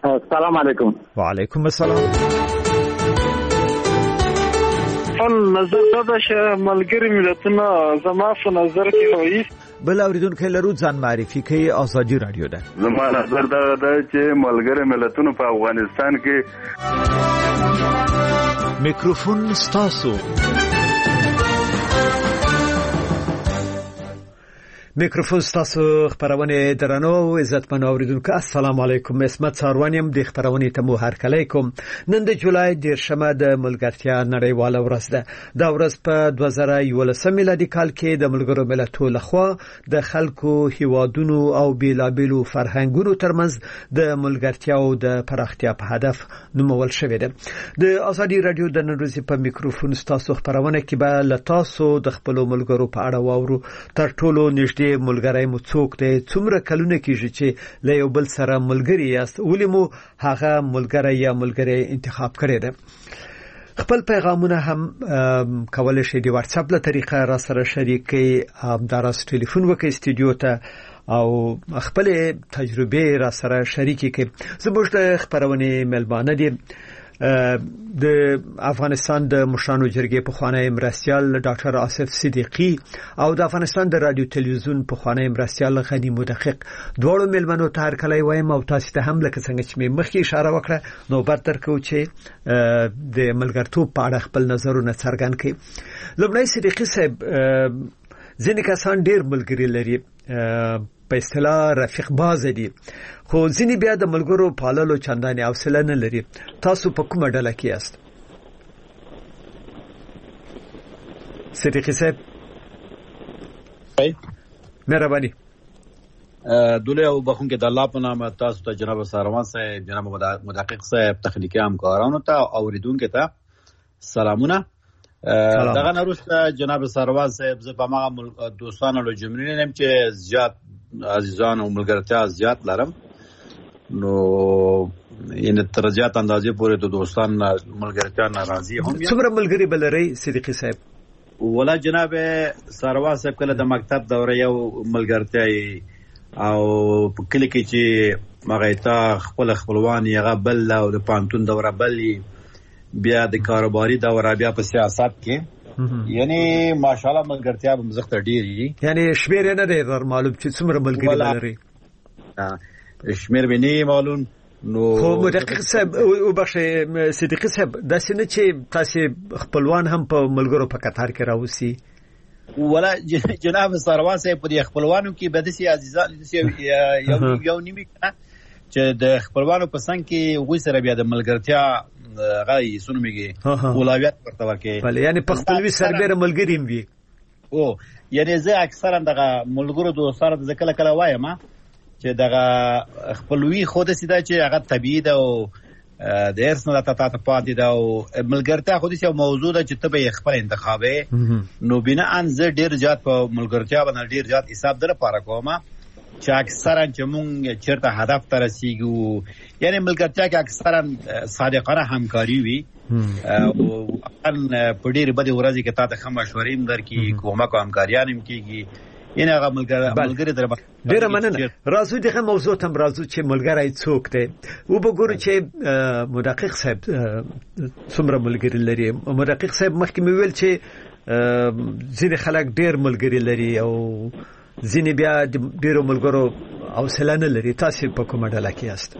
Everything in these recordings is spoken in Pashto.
السلام علیکم. وعلیکم السلام. نظر دا چې ملګری ملتونه زما په نظر کې وایي بل اوریدونکو لرو ځان معرفي کوي. ازادي رادیو ده. زما نظر دا چې ملګری ملتونه په افغانستان کې میکروفون ستاسو. میکروفون ستاسو خبرونه درنو او عزتمن اوریدونکو السلام علیکم. اسمت ساروانیم د خبرونه ته مو هرکلی کوم. نن د جولای 10 د ملګرتیا نړیواله ورځ ده. دا ورځ په 2011 میلادي کال کې د ملګرو ملتونو لخوا د خلکو هیوادونو او بیلابیلو فرهنګونو ترمنځ د ملګرتیا او د پراختیا په هدف نومول شوې ده. د ازادي رادیو د نن ورځې په میکروفون ستاسو خبرونه کې به لتاسو د خپل ملګرو په اړه واورو. تر ټولو نږدې ملګری مو څوک دی؟ څومره کلونه کېږي چې له یو بل سره ملګری یاست؟ ولې مو هغه ملګری یا ملګری انتخاب کړی دی؟ خپل پیغامونه هم کولای شئ د واتس اپ له طریقه را سره شریک کړئ. همداراز ټلیفون وکړئ استودیو ته او خپل تجربه را سره شریک کړئ. زموږ د خبرونه ملبانه دي د افغانستان د مشرانو جرګې پخوانی مرستیال ډاکټر آصف صدیقی او د افغانستان د رادیو تلویزیون پخوانی مرستیال غنی مدقق. دواړو ملمنو ته هرکلی وایم او تاسو ته هم لکه څنګه چې مخکې اشاره وکړه نوبت درکو چې د ملګرتوب په اړه خپل نظرونه څرګند کړي. لومړی صدیقی صاحب، ځینې کسان ډېر ملګري لري، په اصطلاح رفیق باز دي، خو ځینې بیا د ملګرو پاللو چندانې حوصله نه لري. تاسو په کومه ډله کې یاست؟ صدیقی صاحب مهرباني. دوله او بخون کې د الله په نامه تاسو ته جناب ساروان صاحب، جناب مدقق صاحب، تخنیکی همکارانو ته او اوریدونکو ته سلامونه. دغه نوروسته جناب ساروان صاحب زه په ما دوستانو له جملې نیم چې زیات عزیزان او ملګرتیا زیات لرم، نو ان تر زیات اندازې پورې د دوستان ملګرتیا ناراضي هم یم. څومره ملګری بلري صدیقی صاحب؟ ولا جناب ساروان صاحب کله د مکتب دوره یو ملګرتیا او په کلی کې چې مغایتا خپلوان یې غبل او د پانتون دوره بل، بیا د کاروباري دوره، بیا په سیاست کې، یعنی ماشاءالله ملګرتیا به مزخته ډیری، یعنی شمیر نه دی در معلوم چې څومره ملګری لري. شمیر به نه معلوم. نو خو مدقق صاحب او بخښه صدیقی صاحب، دا څنګه چې تاسو خپلوان هم په ملګرو په قطار کې راوسی؟ ولا جناب ساروان صاحب په خپلوانو کې بدسي عزیزان یو نیمه کنه چې د خپلوانو په څنګ کې وګړي سره بیا د ملګرتیا غي سنومږي اولویت ورته ورکړي. بله، یعنی په خپلوي سربېره ملګری هم وي. او یعنی زه اکثرا دغه ملګرو دوستانو د کله کله وایم چې دغه خپلوي خود سیده چې هغه طبيعي ده او د هرڅ نه تاسو پاتې ده او ملګرتیا خو دې یو موضوع ده چې ته به خپل انتخابې، نو بنا ان زه ډیر زیات په ملګرتیا باندې ډیر زیات حساب در پاره کوم چې اکثرا چې مونږ چیرته هدف ته رسیږو، یعنی ملګرتیا کې اکثرا صادقانه همکاري وي او ان په ډیر بده ورځي کې تاسو ښه مشورې هم درکې، کومه کو همکاریان هم کیږي. یعنی هغه ملګری در ډیر مننه. راځو دغه موضوع ته راځو چې ملګری څوک دی. و وګورو چې مدقق صاحب څومره ملګری لري. مدقق صاحب مخکې مې ویل چې ځینې خلک ډیر ملګری لري او ځینې بیا ډیرو ملګرو حوصله نه لري. تاسو په کومه ډله کې یاست؟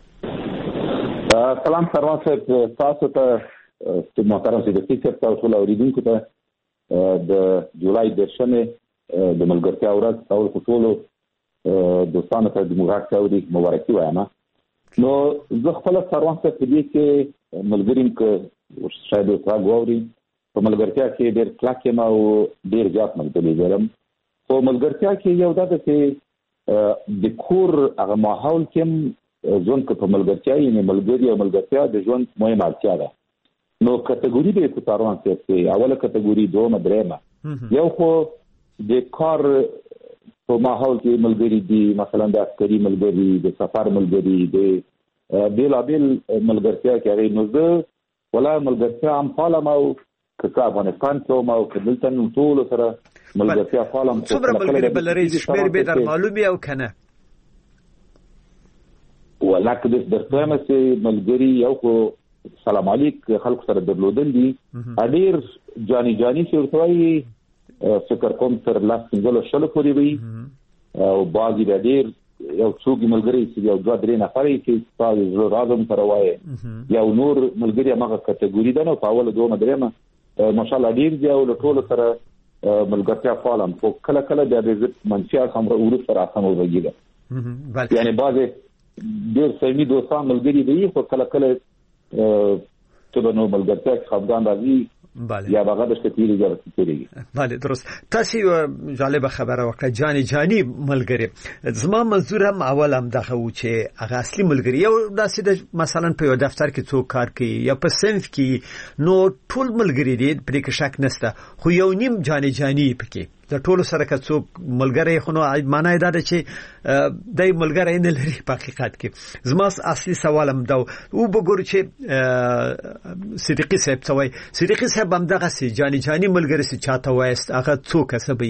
سلام ساروان صاحب، تاسو ته محترم صدیقی صاحب، تاسو له اوریدونکو ته د جولای 10 د ملګرتیا ورځ او ټولو دوستانو ته د مبارکي مبارکي وایم. نو زه خپل ساروان صاحب دې کې ملګریم کې شاید اوسه غوړي په ملګرتیا کې ډېر کلاکې ما او ډېر ځات ملګری لرم. په ملګرتیا کې یو دا چې د کور هغه ماحول کې ژوند کې په ملګرتیا یې ملګری او ملګرتیا د ژوند مهمه اړتیا ده. نو کټګوري به په ساروان صاحب کې اوله کټګوري دوه درېمه یو خو د کار په ماحول کې ملګری دي، مثلا د عسکري ملګری، د سفر ملګری، د بیلابیل ملګرتیا کې هغه نو زه ولا ملګرتیا هم پالم او که افغانستان کې ما او کدلتن ټول سره ملګرتیا پالم. څومره ملګری بلري شمیر به در معلومي او کنه؟ ولکه د درته چې ملګری یو کو سلام علیک خلکو سره درلودل دي ډیر جانی شورتوي فکر کوم تر لاس څنګه شلو پورې وي او باقي د ډیر یو څوک ملګری چې یو دوه درې نفرې چې تاسو زړه راځم سره وایي یو نور ملګری هغه کټګوري ده نو په اول دوه درېمه ماشاءالله ډیر دی او ټول سره ملګرتیا فعالم خو کله کله د دې منفي خبره ورته سره اسانه وږي یعنی بعضه ډیر سمي دوستان ملګری دي خو کله کله ته نو ملګرتیا خبران راځي یا هغه د شتیری ځرتيږي بله درست تاسو جالب خبره وکړه جانی ملګری زما منظور هم اول هم دغه و چې هغه اصلي ملګری یو داسې د مثلا په یو دفتر کې څوک کار کوي یا په صنف کې نو ټول ملګری دي پرې کې شک نشته خو یو نیم جانی پکې د ټولو سره که څوک ملګری خو نو معنی دا ده چې دای ملګری نه لري په حقیقت کې زما اصلي سوال هم دا او وګورئ چې صدیقي صاحب هم دغه سي جانی ملګری سي چاته وایست هغه څوک سبي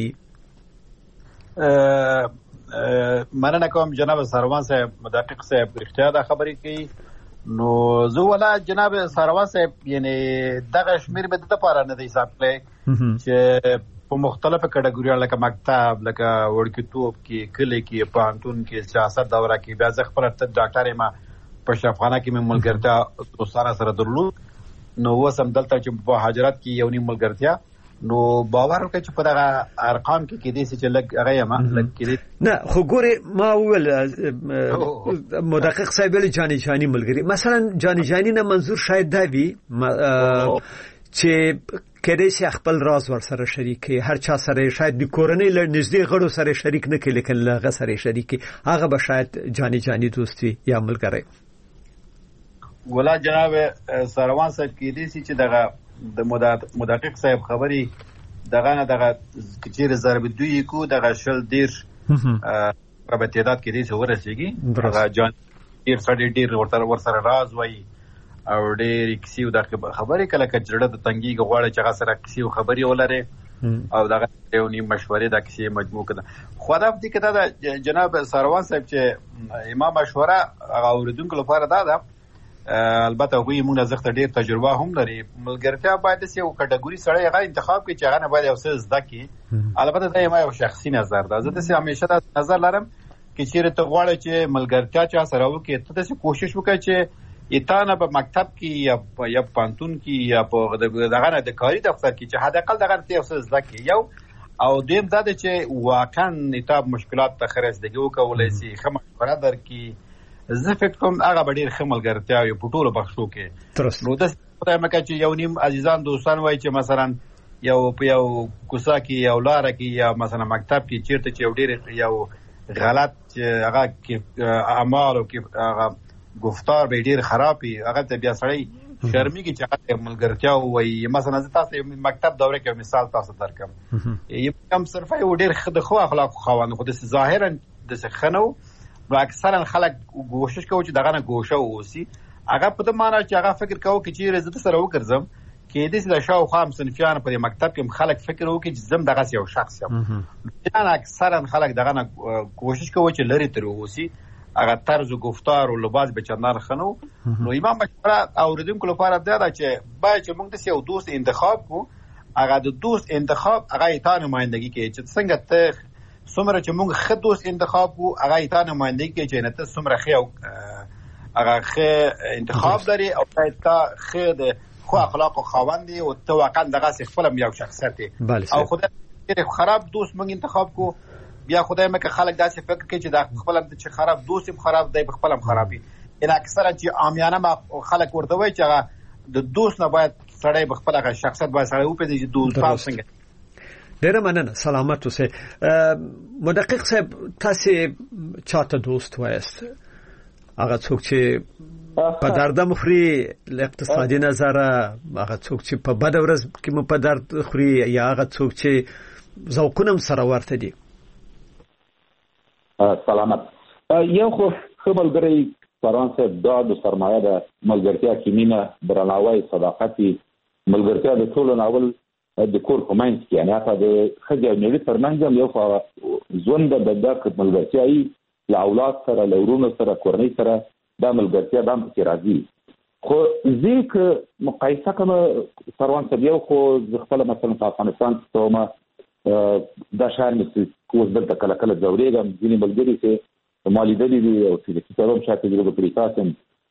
مننه کوم جناب سروان صاحب مدقق صاحب اختیار دا خبرې کوي نو زه ولا جناب سروان صاحب یعنی دغه شمیر به د لپاره نه دی حساب کړی چې په مختلفه کټګوریو لکه مکتب لکه وړکتوب کې کلی کې پانتون کې سیاست دوره کې بیا ځخ پر ډاکټر ما په شفاخانه کې مې ملګرتیا دوستانه سره درلود نو وسم دلته چې په حاجرات کې یو نیم ملګرتیا نو باور وکړئ چې په دغه ارقام کې دې چې لګ هغه ما لګ کې نه خو ګوري ما ول مدقق صاحب ول جانی ملګری مثلا جانی نه منظور شاید دا وي چې کله چې خپل راز ور سره شریکي هر چا سره شاید د کورنۍ له نږدې غړو سره شریک نه کړي لیکن هغه سره شریکي هغه به شاید جانی دوستي یا ملګری ولا جناب سروان صاحب کې دي چې دغه د مدقق صاحب خبري دغه کچیر ضرب دوی کو دغه شل دیر په تعداد کې دي چې ورسېږي دغه جان ډیر ور سره راز وای او ډېر کیسیو د خبرې کله کجړه د تنګي غواړي چې هغه سره کیسیو خبري ولري او دغه یو نیم مشورې د کیسې مجموع کړه خو دا دې کې دا جناب سروان صاحب چې امام مشوره هغه اوریدونکو لپاره دا البته وی موږ زغته ډېر تجربه هم لري ملګرتیا باید یو کټګوري سره هغه انتخاب کړي چې هغه نه باید اوسه زده کی البته دا یو شخصي نظر ده زه د همیشه دا نظر لرم چې چیرې ته غواړې چې ملګرتیا چا سره وکړي ته د کوشش وکړي چې ایتانه په مکتب کې یا پانتون کې یا په دغه نه د کاری دفتر کې چې حد اقل دغه ته اوسه زده کی یو او دیم دا چې واقعا نتاب مشکلات ته خرڅ دیږي کولای شي خمه مشوره در کې زه فکر کوم هغه ډیر خملګرتیا یو پټولو بخښو کې نو د خدای مکه چې یو نیم عزیزان دوستان وای چې مثلا یو کوڅه کې یو لار کې یا مثلا مکتب کې چیرته چې یو ډیر یو غلط هغه کې اعمال او کې هغه گفتار به ډیر خرابي هغه ته بیا سړی شرمي کې چې ملګرتیا وای مثلا تاسو مکتب دوره کې مثال تاسو درکم یم صرف یو ډیر خو اخلاق خوانه خو د ظاهرا د سخنو نو اکثرا خلک کوشش کوي چې دغه نه ګوشه اوسي هغه په دې معنی چې هغه فکر کوي چې رزت سره وګرځم کې دې د شاو خام صنفیان په مکتب کې خلک فکر وکړي چې زم دغه یو شخص یم یعنی اکثرا خلک دغه نه کوشش کوي چې لري تر اوسي هغه طرز او گفتار او لباس به چندان خنو نو امام مشوره اوریدونکو لپاره دا چې باید چې موږ د یو دوست انتخاب کو هغه د دوست انتخاب هغه ایتان نمائندگی کوي چې څنګه ته څومره چې موږ خد دوست انتخاب کو هغه ایتان نمائندگی کوي چې نه ته څومره خو هغه خ انتخاب لري او ته خد خو اخلاق او خواندي او ته واقعا دغه خپل یو شخصیت او خدای خراب دوست موږ انتخاب کو بیا خدای مکه خلک داسې فکر کوي چې دا خپل چې خراب دوستم خراب دی خپلم خرابي ان اکثره چې عامیانه خلک ورته وایي چې هغه د دوست نه باید سړی خپل هغه شخصیت باید سړی وپېژني چې دوستان څنګه ډېر مننه سلامت اوسئ مدقق صاحب تاسو چاته دوست وایست هغه څوک چې په درد مخري له اقتصادي نظره هغه څوک چې په بد ورځ کې مو په درد خوري یا هغه څوک چې ذوقونم سره ورته دي سلامت یو خو ملګری فرانسه د سرمایه د ملګرتیا کې مینه درناوی صداقت ملګرتیا د ټولو ناول د کور کومنت کې یعنی هغه د خځې او نړۍ ترمنځ یو ژوند د دغه ملګرتیا ای له اولاد سره له ورونو سره کورنۍ سره دا ملګرتیا د هم کې راځي. خو ځکه مقایسه کوم سروان سبیو خو خپل مثلا په افغانستان کې ما دا شان کوز دلته کله کله ځورېږم ځینې ملګري چې مالي دلی دي او چې کتابم شاته دی په پریکاسم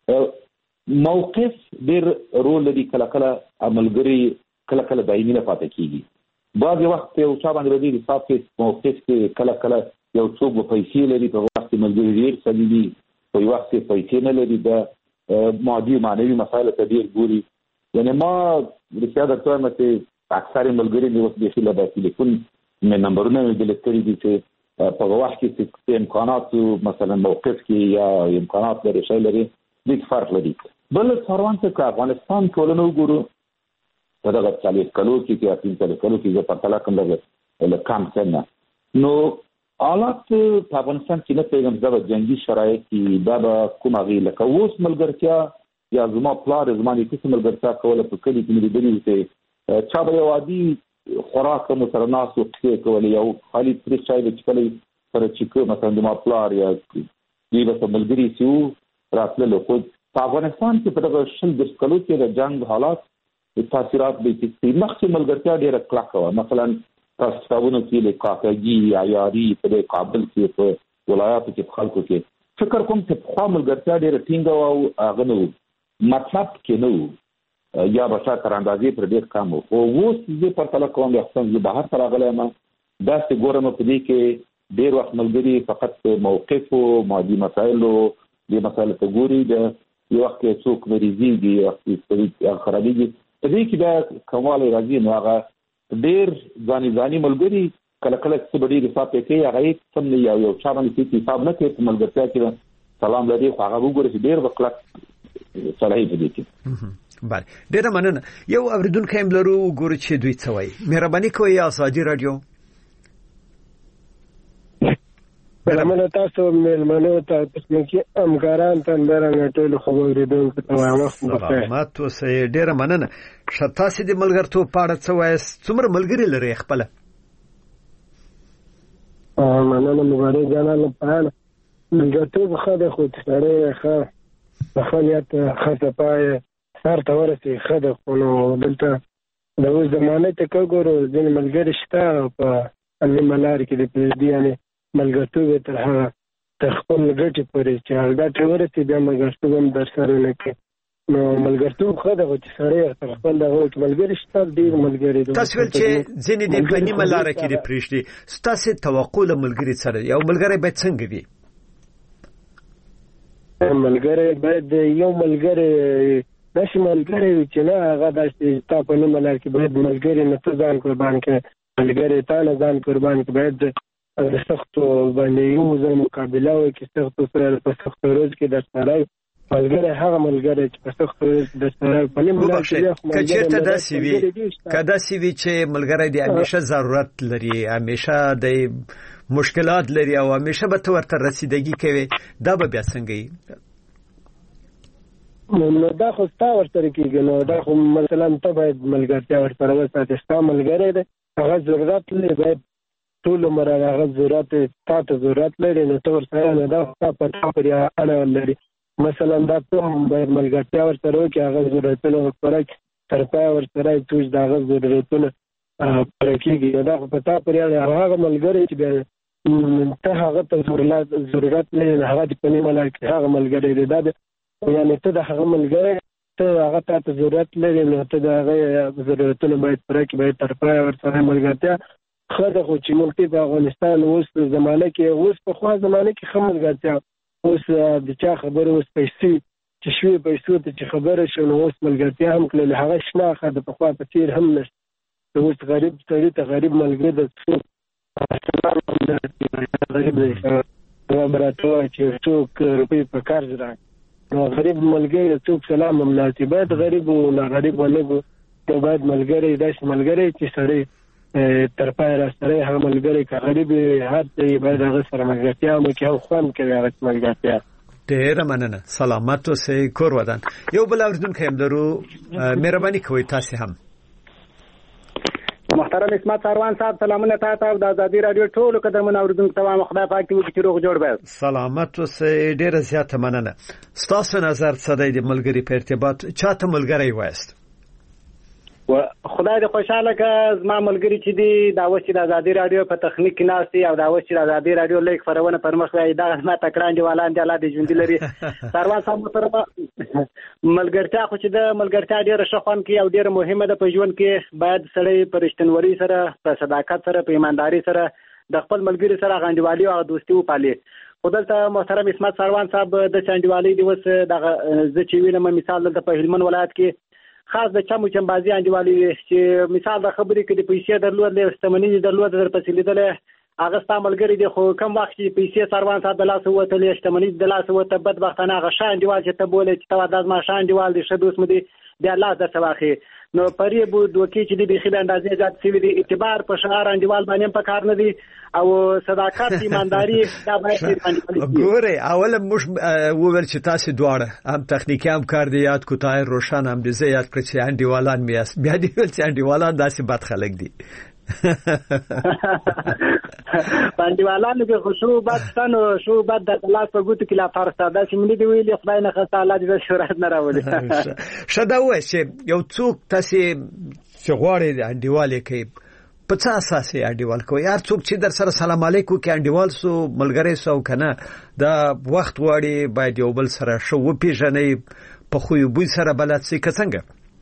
موقف ډېر رول لري. کله کله ملګري کله کله دایمي نه پاتې کیږي. بعض وخت یو چا باندې ردی حساب کې موقف کې کله کله یو څوک په پیسې لري په وخت کې ملګري ډېر سړي دي په وخت کې پیسې نه لري دا مادي معنوي مسایل ته ډېر ګوري. یعنی ما رښتیا درته وایم چې اکثر ملګري د وخت د خلک د ټلیفون مې نمبرونه مې بلټ کړي دي چې په وخت کې چې امکانات مثلا موقف کې یا امکانات لري شي لري د فرق لري. بل څوروان څخه افغانستان ټولنو ګورو په دغه 40 کلو کې یا 30 کلو کې د پرتلا کوم له کم څنګه نو حالات په افغانستان کې نه پیغام د جنگي شرایط کې دا کومه غي لکه اوس ملګرتیا یا زما پلار زما د کیسه ملګرتیا کوله په کلی کې مې دلی چې چا به یو عادي خوراک مو سره ناس او څه کول یو خالي پرې چای د چپلې سره چې مثلا د ما پلار یا دی به ملګری سیو راتللو. خو په افغانستان کې په دغه شل د کلو کې د جنگ حالات تاثیرات به چې مخکې ملګرتیا ډېره کلکه وه. مثلا تاسوونه کې له کاکاګي یا یاري په کابل کې په ولایاتو کې خلکو کې فکر کوم چې خو ملګرتیا ډېره ټینګه او هغه نو مطلب کې نو یا بشا تر اندازې پر ډېر کم او اوس دې په تل کوم د خپل بهر سره غلې ما دا څه ګورم په دې کې ډېر وخت ملګري فقط موقف او مادي مسایل او دې مسایل ته ګوري د یو وخت کې څوک مریضي او خرابېږي په دې کې دا کومال راځي نو هغه ډېر ځاني ملګري کله کله څه ډېر حساب کوي هغه سم نه یو چا باندې چې حساب نه کوي په ملګرتیا کې سلام لري خو هغه وګوري چې ډېر وکړه صلاحي دي کې بله ډېر مننه. یو اوریدونکو هم لرو وګورئ چې دوی څه وایي. مهرباني کوئ ازادي رادیو. بلمنه تاسو مېلمنو ته تسمکي امکاران تندرنګ ټول خبرېدونکو ته وایم سلامات اوسئ. ډېر مننه. شتاسي د ملګرتوب په اړه څه وایي؟ څومره ملګري لري خپل؟ مننه مبارک جانانه په ملګرتوب خاله خو سره ښه خلیت خاصه پای سر ته ورسي خده خو نو دلته د اوس زمانه ته کوګورو ځین ملګری شته په اني ملار کې د پردي یعنی ملګرتوب تر هغه تر خپل ګټې پورې چې هغه ګټه ورسي بیا ملګرتوب هم در سره نه کوي. نو ملګرتوب خده خو چې سره تر خپل دغه ملګری شته ډېر ملګری دي. تاسو ول چې ځینې د پنی ملار کې د پرېشتي ستاسو توقع له ملګری سره یو ملګری باید څنګه وي؟ ملګری باید یو ملګری داسې ملګری وي چې نه هغه داسې تا په نه ملار کې باید ملګری نه ته ځان قربان کړې ملګری تا نه ځان قربان کړې باید د سختو باندې یو ځای مقابله وکړي سختو سره په سختو روز کې در سره ملګری هغه ملګری چې په سختو روز در سره په نه ملار کې که چېرته داسې وي چې ملګری د همیشه ضرورت لري همیشه د مشکلات لري او همیشه به ته ورته رسیدګي کوي دا به بیا څنګه وي؟ نو دا خو ستا ورسره کېږي نو دا خو مثلا ته باید ملګرتیا ورسره وساتې ستا ملګری دی هغه ضرورت لري باید ټول عمر هغه ضرورت تا ته ضرورت لري نو ته ورسره نه دا ستا په تا پورې اړه لري. مثلا دا ته باید ملګرتیا ورسره وکړي هغه ضرورتونه ورسره تر پایه ورسره توش د هغه ضرورتونه پوره کېږي. دا خو په تا پورې اړه هغه ملګری چې بیا ته هغه ته ضرورت لري هغه د په نیمه لار کې هغه ملګری دی دا یعنی ته د هغه ملګری ته هغه ته ضرورت لري نو ته د هغه ضرورتونه باید پوره کړي باید تر پایه ورسره ملګرتیا خده خو چې موږ په افغانستان اوس په زمانه کې اوس په خوا زمانه کې ښه ملګرتیا اوس د چا خبره اوس پیسې چې شوي پیسو ته چې خبره شو نو اوس ملګرتیا هم کړل هغه شنه خده په خوا په تیر هم نشته اوس غریب سړي ته غریب ملګری د غریب دی هغه براته وایي چې څوک روپۍ په قرض راکړي نو غریب ملګری څوک سلام هم ناسي باید غریب و ناغریب ولګو نو باید ملګری داسې ملګری چې سړی تر پایه را سره هغه ملګری که غریب هر څه باید هغه سره ملګرتیا وکړي او خوند کوي هغه ملګرتیا. ډېره مننه. سلامت اوسئ کور ودان. یو بل اورېدونکی هم لرو مهرباني کوئ تاسې هم. محترم اسمت سروان صاحب سلامونه تاسو او د ازادي رادیو ټول قدرمن اوریدونکو تمام خدای پاک دې وکړي روغ جوړ به سلامت اوسې. ډیره زیاته مننه. ستاسو نظر څه دی د ملګری په ارتباط؟ چاته ملګری وایست؟ و خدای دې خوشاله که زما ملګری چې دی دا اوس چې د ازادي رادیو په تخنیک کې ناست دی او دا اوس چې د ازادي رادیو لیک خپرونه پر مخ وایي دا ما تکران دیوالان دی الله دې ژوندي لري. سروان صاحب محترم ملګرتیا خو چې د ملګرتیا ډېره ښه خوند کوي او ډېره مهمه ده په ژوند کې. باید سړی په رښتینولۍ سره، په صداقت سره، په ایمانداري سره د خپل ملګري سره غانډوالي او دوستي وپالي. خو دلته محترم اسمت سروان صاحب د چانډوالۍ دی اوس دغه زه چې وینم مثال دلته په هلمند ولایت کې خاص د چمو چمبازي انډیوالي چې مثال د خبرې کې د پیسې درلودلې شتمنۍ درلودلې در پسې لیدلې هغه ستا ملګری دی خو کم وخت چې پیسې سروان صاحب د لاسه وتلې شتمنۍ د لاسه وته بدبختانه هغه ښه انډیوال چې ته بولې چې ته دا زما ښه انډیوال دی ښه دوست مې دی بیا الله درته واخلي. نو پرې بو دوکې چې دی بیخي د اندازې زیات شوي دي. اعتبار په شعار انډیوال باندې په کار نه دی او صداقت ایمانداري دا باید ګوره. اوله موږ وویل چې تاسو دواړه هم تخنیکی هم کار دی یاد کو طاهر روشن هم دې زه یاد کړ چې انډیوالان میاس بیا دی ول چې انډیوالان داسې بد خلک دي. باندېوالانو کې خشوع بدستانو شو بد د الله په ګوتو کې لا فرسته دا چې ملي دی ویلي خدای نه خسته الله دې شهرت نه راولي. شدا وای چې یو څوک تاسو چې غواړي انډیوالي کوي په څه اساس یې انډیوال کوي؟ هر څوک چې در سره سلام علیکم کې انډیوال سو ملګری سو کنه دا وخت واړي باید یو بل سره شو وپیژنې په خو یو بل سره بلد سي څنګه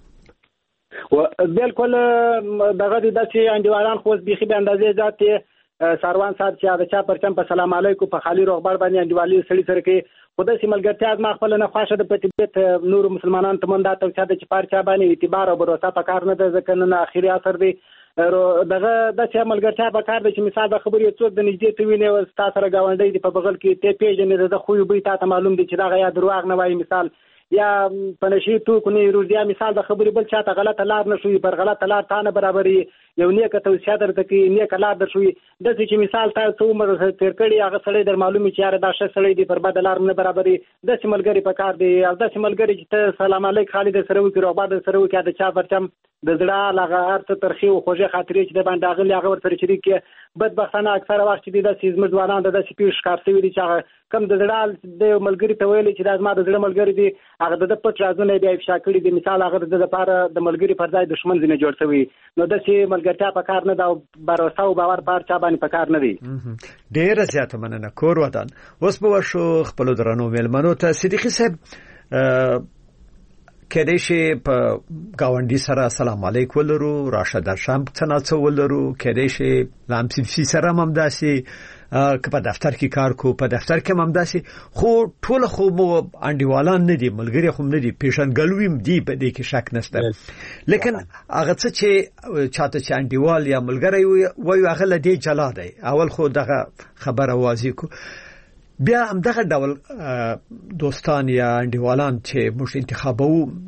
و بالکل دغه د چې انډیوالان خو بيخي به اندازې ذات سروان صاحب چې دا چا پرچم په سلام علیکم په خالي روغبر باندې انډیوالي سړي سره کې خدای سي ملګرتیا ما خپل نه خوښه د پټیبت نور مسلمانانو ته مونږ دا ته چې پارچا باندې اعتبار او بروسه په کار نه ده ځکه نه اخیری اثر دی دغه د چې ملګرتیا په کار دی چې مثال د خبرې څوک د نږدې ته ویني او تاسو سره گاونډي دی په بغل کې ته پیژنې د خو به تاسو معلوم دي چې دا غیا دروغ نه وایي مثال یا پنشي تو کني روزیا مثال د خبرې بل چاته غلطه لار نشوي پر غلطه لار تانه برابرې یو نیکه توصیه درته کوي نیکه لار درشوي د چې مثال تاسو عمر تیر کړی هغه سړی در معلومي چې یاره دا ښه سړی دی پر بد لار نه برابرې د چې ملګری په کار دی او د چې ملګری چې ته سلام علیک خالد سره وکړو او بعد سره وکړه د چا پرچم د زړه لغه ارته ترخی او خوږه خاطرې چې د باندې اغلی هغه ورته شریک کې بدبختانه اکثره وخت چې د سیزمر ځوانان د سپیش کارسوي دي چې کم د زړه د ملګری ته ویل چې د ما د زړه ملګری دی هغه د پټ رازونه بیا افشا کړی دي مثال هغه د لپاره د ملګری پر ځای دښمن ځنه جوړ شوی نو د چې ملګرتیا په کار نه دا باور او باور پر چا باندې په کار نه دی. ډیر زیات مننه کور ودان. اوس به شو خپل درنو ملمنو ته صدیقی صاحب کله چې په گاونډي سره سلام علیکم ولرو راشد شام څنګه ولرو کله چې لامسی سره هم داسي که په دفتر کې کار کو په دفتر کې هم داسي خو ټول خو مو انډیوالان نه دي ملګری خو نه دي پیشنګلویم دي په دې کې شک نشته لیکن هغه څه چې چاته چې انډیوال یا ملګری وایي هغه لدی جلا دی اول خو دغه خبره واضح کو بیا هم دغه ډول دوستان یا انډیوالان چې موږ انتخابو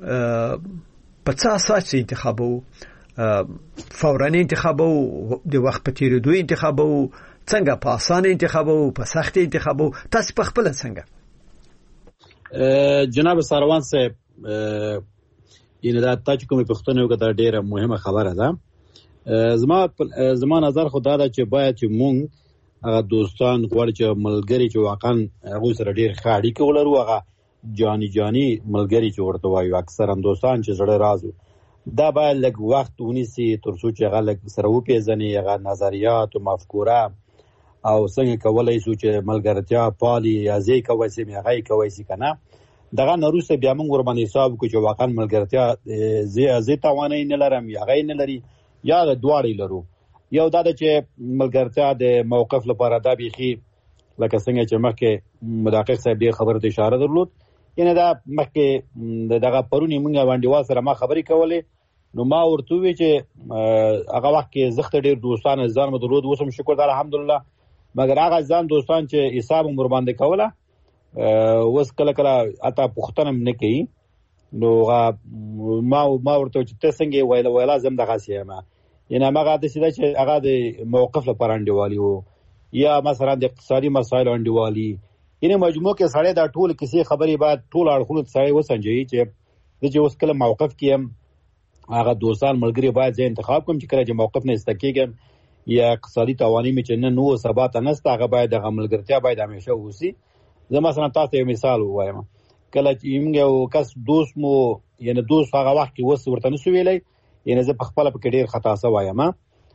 په څه اساس انتخابو فوراني انتخابو د وخت په تیریدو انتخابو څنګه په اسانه انتخابو په سخت انتخابو تاسو په خپل څنګه جناب سروان صاحب ینه دا تاسو کومه پښتنه وکړه دا ډیره مهمه خبره ده زما نظر خدای دا چې باید چې مونږ هغه دوستان غواړي چې ملګری چې واقعا هغه سره ډیر خاړي کې ولرو هغه جانی ملګری چې ورته وایو اکثر هم دوستان چې زړه رازو دا باید لږ وخت ونیسي تر څو چې هغه لږ سره وپیژني هغه نظریات او مفکوره او څنګه کولای شو چې ملګرتیا پالي یا ځای کوي چې هغه کوي چې کنه دغه نروسه بیا موږ ور باندې حساب کو چې واقعا ملګرتیا زی توانای نه لرم یا غي نه لري یا د دواړي لرو یو دا چې ملګرتیا د موقف لپاره دا بيخي لکه څنګه چې مخکې مدقق صاحب دې خبره ته اشاره درلود یعنی دا مخکې دغه پرونی مونږه باندې سره ما خبرې کولې نو ما ورته وی چې هغه وخت کې زخت ډېر دوستان ځان مو درلود وسم شکر الله الحمدلله مګر هغه ځان دوستان چې حساب مور باندې کوله وس کله اته پختنم نه کوي نو ما ورته چې ته څنګه ویلا زم دغه سیمه یعنی هغه د سیده چې هغه د موقف لپاره انډیوالي وو یا مثلا د اقتصادي مسایل انډیوالي یعنی مجموع کې سړی دا ټول کیسې خبرې بعد ټول اړخونو سړی وسنجي چې د اوس کله موقف کیم هغه دوستان ملګری باید زه انتخاب کوم چې کله چې موقف نه استکیږم یا اقتصادي توانایي چې نن نو سبا ته نسته هغه باید د ملګرتیا باید همیشه وسی. زه مثلا تاسو یو مثال وایم، کله چې یو کس دوست مو یعنی دوست هغه وخت کې وس ورته نسو ویلای، یعنی زه په خپل په ډیر خطا سو وایم.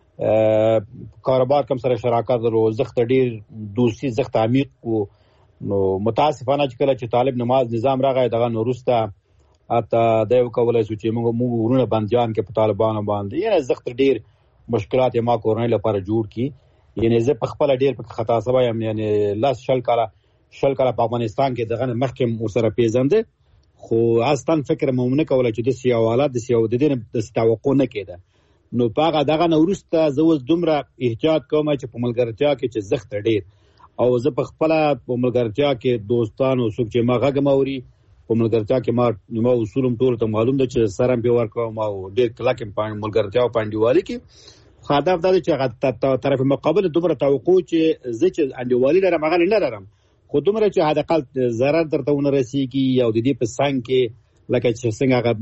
کاروبار کوم سره شراکت درو زخت ډیر دوستی زخت عمیق کو نو متاسفانه چې کله چې طالب نماز نظام راغی دغه نورسته اته د یو کولای سو چې موږ ورونه بنديان کې په طالبانو باندې یعنی زخت ډیر مشکلات ما کورنۍ لپاره جوړ کی. یعنی زه په خپل ډیر په خطا سو وایم، یعنی لاس شل کاله په افغانستان کې دغه محکم ورسره پیژنده، خو اصلا فکر مؤمنه کوله چې د سیاوالات د سیاو د دین د توقع نه کېده. نو پاغه دغه نورسته زوز دومره احتیاط کوم چې په ملګرتیا کې چې زخت ډیر او زه په خپل په ملګرتیا کې دوستانو څوک چې ما غږ موري په ملګرتیا کې ما اصولم ټول ته معلوم ده چې سره په ورکو ما ډیر کلک په ملګرتیا او پاندیوالي کې هدف دا چې هغه طرف مقابل دومره توقع چې زه چې انډیوالي لرم هغه نه لرم، خو دومره چې حداقل ضرر درته ونه رسیږي او د دې په څنګ کې لکه چې څنګه هغه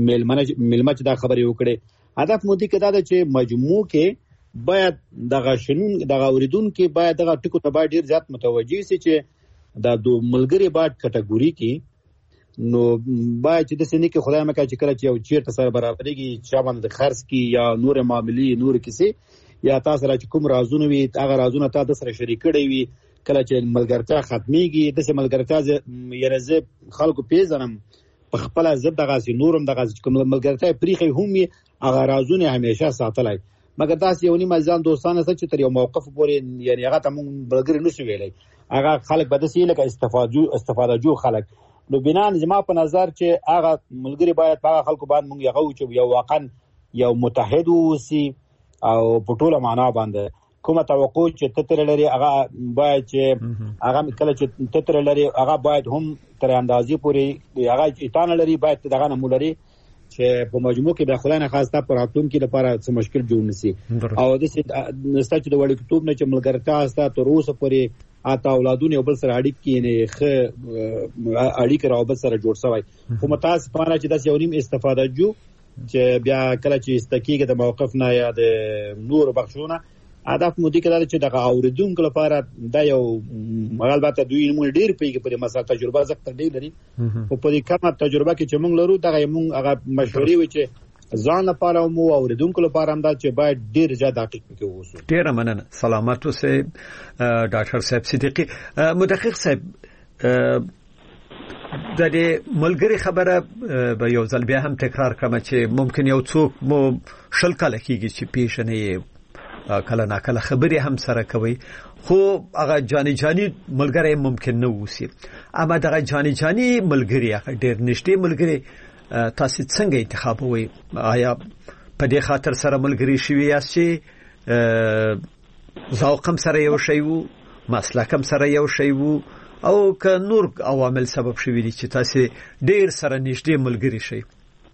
ملمه چې دا خبرې وکړي. هدف مو دې کې دا ده چې مجموع کې باید دغه اوریدونکو باید دغه ټکو ته باید ډیر زیات متوجي سي چې دا دو ملګری باید کټګوري کې نو باید چې د سنې کې خدای مکه چې کله چې یو چیرته سره برابرېږي چې باندې خرڅ کی یا نور معاملې نور کیسه یا تاسو را چې کوم رازونه وي هغه رازونه تاسو سره شریک کړي وي کله چې ملګرتیا ختميږي د سه ملګرتیا یعنی زه خلکو پیژنم په خپل ضد دغه نورم دغه کوم ملګرتیا پریخي هم هغه رازونه همیشه ساتلای مګر داس یو نیمه ځان دوستانه چې تر یو موقف پورې یعنی هغه ته مونږ بلګری نشو ویلای هغه خلک به د سې لکه استفاده جو خلک نو بنان زما په نظر چې هغه ملګری باید هغه خلکو باندې مونږ یو واقعا یو متحد وسی او په ټوله معنا باندې کومه توقع چې تتر لري هغه باید چې هغه کله چې تتر لري هغه باید هم تر اندازې پورې هغه ایتان لري باید دغه نمولري چې په مجموع کې د خلانه خاصه پر راتلونکي لپاره څه مشکل جوړ نشي او د ستاسو د وړ کتاب نه چې ملګرتیا استا تر اوسه پورې اته اولادونه یو بل سره اړیکې نه ښه اړیکې رابط سره جوړ شوی خو متاسفانه چې د یو نیم استفاده جو چې بیا کله چې استکیګه د موقف نه یا د نور بخښونه هدف مو دي کړه چې د اوریدونکو لپاره دا یو البته دوی مو ډیر پیګه په مسله تجربه زکه ډیر لري او په دې کومه تجربه کې چې موږ لرو دا موږ هغه مشورې و چې ځان لپاره مو اوریدونکو لپاره هم دا چې باید ډیر زیات دقیق کې ووسو. ډیر مننه. سلامات اوسئ ډاکټر صاحب صدیقی. مدقق صاحب د دې ملګری خبره به یو ځل بیا هم تکرار کړم چې ممکن یو څوک مو شل کال کېږي چې پیښنه کله نا کله خبرې هم سره کوي خو هغه جانی ملګری ممکن نه وسی اما دغه جانی ملګری هغه ډیر نشته ملګری تاسو څنګه انتخابوي آیا په دې خاطر سره ملګری شوی یاست ذوقم سره یو شی وو مسلکم سره یو شی وو او که نور عوامل سبب شوی دي چې تاسو ډیر سره نشته ملګری شي؟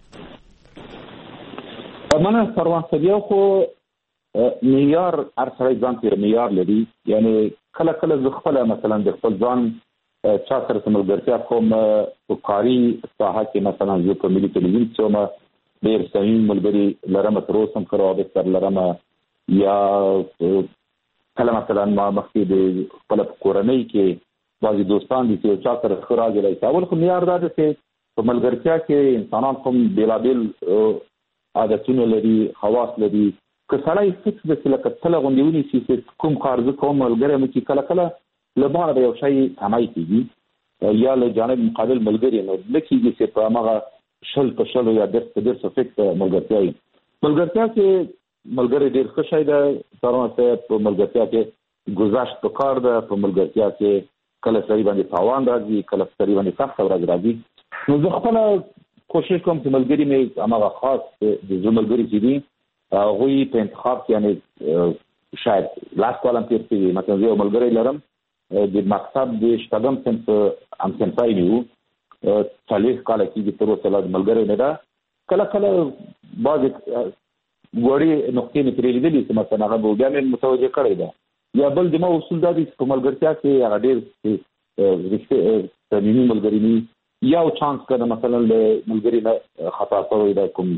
منه پروانسبیا خو معیار ارسره ځان ته معیار لري یعنی کله زغفله مثلا د خپل ځان چا سره ملګرتیا کوم په کاری ساحه کې مثلا یو په ملي ټلویزیون کې ما ډیر صحیح ملګری لرم تر اوسه کړو د سر لرم یا کله مثلا ما مخکې د خپل کورنۍ کې بعضي دوستان دي چې چا سره خراج لري اول خو معیار دا دی چې په ملګرتیا کې انسانان کوم بیلابل عادتونه لري خواص لري که سړی فکر د لکه تله غونډونی چې کوم خارجه کوم ملګری مو چې کله لباره یو شی همای کیږي یا له جانب مقابل ملګری نو لکهږي چې په هغه شل په شل یا د څه فکر ملګرتیا کې ملګری ډیر ښه شی ده ترونه په ملګرتیا کې گذاشت په کار ده په ملګرتیا کې کله سړی باندې تاوان راځي کله سړی باندې سخت راځي نو زه خپل کوشش کوم چې ملګری مې هغه خاص د ملګری چې دي غوی په انتخاب کې یعنی شاید لاس کولم تیرته مثلا یو ملګری لرم د مکتب د شتګم سنت ام سنتای نیو تاریخ کال کې د تر اوسه ملګری نه ده کله بعض وړي نقطې نه ترېدلې چې مثلا هغه بیا مې متوجه کړی ده یا بل د ما اصول دا دي په ملګرتیا کې هغه ډېر رښتې صمیمي ملګری ني یا چانس کړه مثلا له ملګری نه خطا شوی دا کوم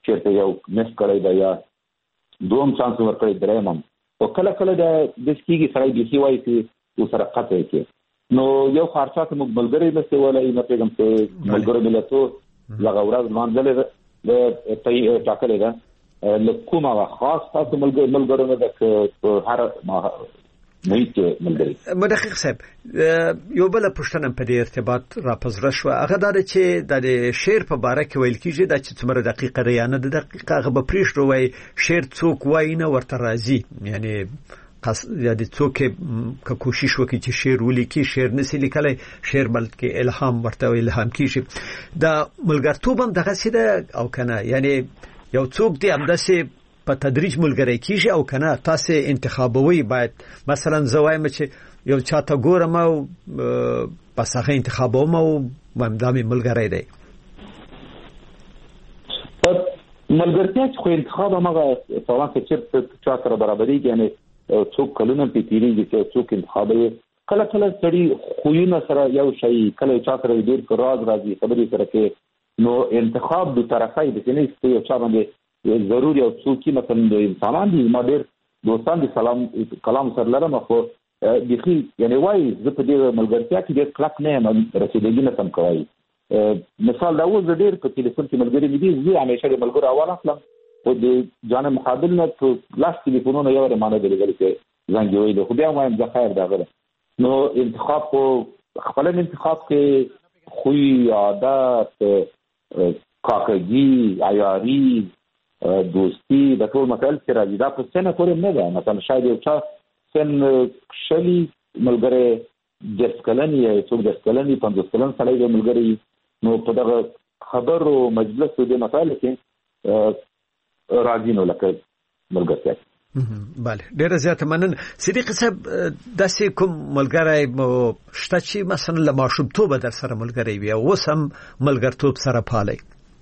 چې یو مس کړی دا یا دوم چانس ورکړی درېم او کله د سکیږي سره د سی وای سی سره قطع کې نو یو خارچات ملګری نشته ولای نه پیغام ته ملګری ملته لغورز منځله د ټاکلې ده لکومه خاص تاسو ملګری نه د هر مهیت ملګری مدقیق صاحب یو بل پښتنه په دې ارتباط را پزره شو هغه دا چې د شعر په باره کې ویل کیږي د چې څومره دقیقه دی نه د دقیقه هغه به پریښو وای شعر څوک وای نه ورته راځي یعنی د څوک که کوشش وکړي چې شعر ولیکي شعر نسی لیکلی شعر بلکې الهام ورته الهام کیږي د ملګرتوب هم دغه سیده او کنه یعنی یو څوک دی همداسې په تدریج ملګری کیږي او کنه تاسو انتخابوي باید مثلا زوایم چې یو چاته ګورم او پس هغه انتخابوم او ممدامي ملګری دی ملګرتیا خو انتخاب هغه طبعا چې چا سره برابرۍ یعنی څوک کلونه پیریږي چې څوک انتخابوي کله سړي خوونه سره یو شی کله چا سره ډیر راځي خبرې سره کې نو انتخاب د طرفای د کني یو چا باندې ضروري او څوک مثلا د انسانان دي ما ډیر دوستان دي سلام کلام سره لرم خو دغه یعنی وای زه په دې ملګرتیا کې ډیر کلک نه یم رسیدګي نه تم کوي مثال دا و زه ډیر په ټلیفون کې ملګری مې دي زه همیشه د ملګرو اول اخلم او د جانب مقابل نه په لاس ټلیفونونه یو رمانه درګل کې زنګ ویل خو بیا وایم ځکه خیر دا غره نو انتخاب کو خپل انتخاب کې خوې عادت کاکګي عیاري دوستی د ټول مسائل چې راځي دا په څنګه پورې نه ده مثلا شاید یو چا سن شلی ملګری د سکلنی یا څوک د سکلنی 50 کلن سړی د ملګری نو په دغه خبرو مجلس د مسائل کې راځي نو لکه ملګرتیا بله ډیره زیاته مننه صدیق صاحب داسې کوم ملګری مو شته چې مثلا له ماشومتوب در سره ملګری وي او اوس هم ملګرتوب سره پالي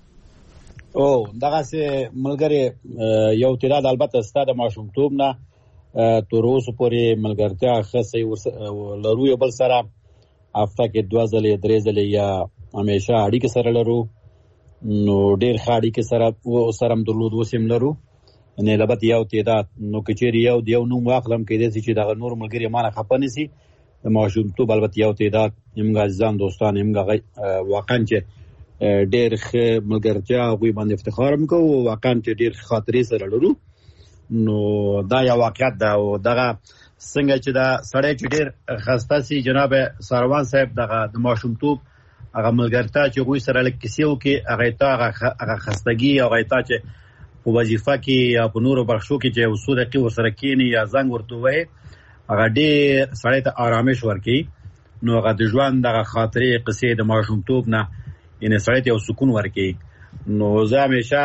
او دغه سه ملګری یو تعداد البته ستاسو ماشومتوب نه تر اوسه پورې ملګرتیا خاصه لرو یو بل سره هفته کې 2 ځلې 3 ځلې یا همیشه اړیکې سره لرو نو ډیر خاړي کې سره و سرم درلود وسیم لرو نه لبت یو تعداد نو کچېری یو نو واخلم کې دې چې دا نور ملګری مانه خپنه سي ماشوم تو البته یو تعداد یمغه ځان دوستان یمغه واقعا چې ډیر ملګرتیا غوي باندې افتخار مکو واقعا چې ډیر خاطرې سره لرو نو دا یو واقعیت دا او دغه څنګه چې دا سړی چې ډیر خسته سي جناب سروان صاحب دغه د ماشوم تو هغه ملګرتیا چې غوي سره لکسیو کې هغه خستګي او هغه تا چې په وظیفه کې یا په نورو برخو کې چې وسوده کې ورسره کېنی یا زنګ ورته وای هغه ډېر سړی ته آرامش ورکي نو هغه د ژوند دغه خاطرې قصې د ماشومتوب نه یعنی سړی ته یو سکون ورکي نو زه همیشه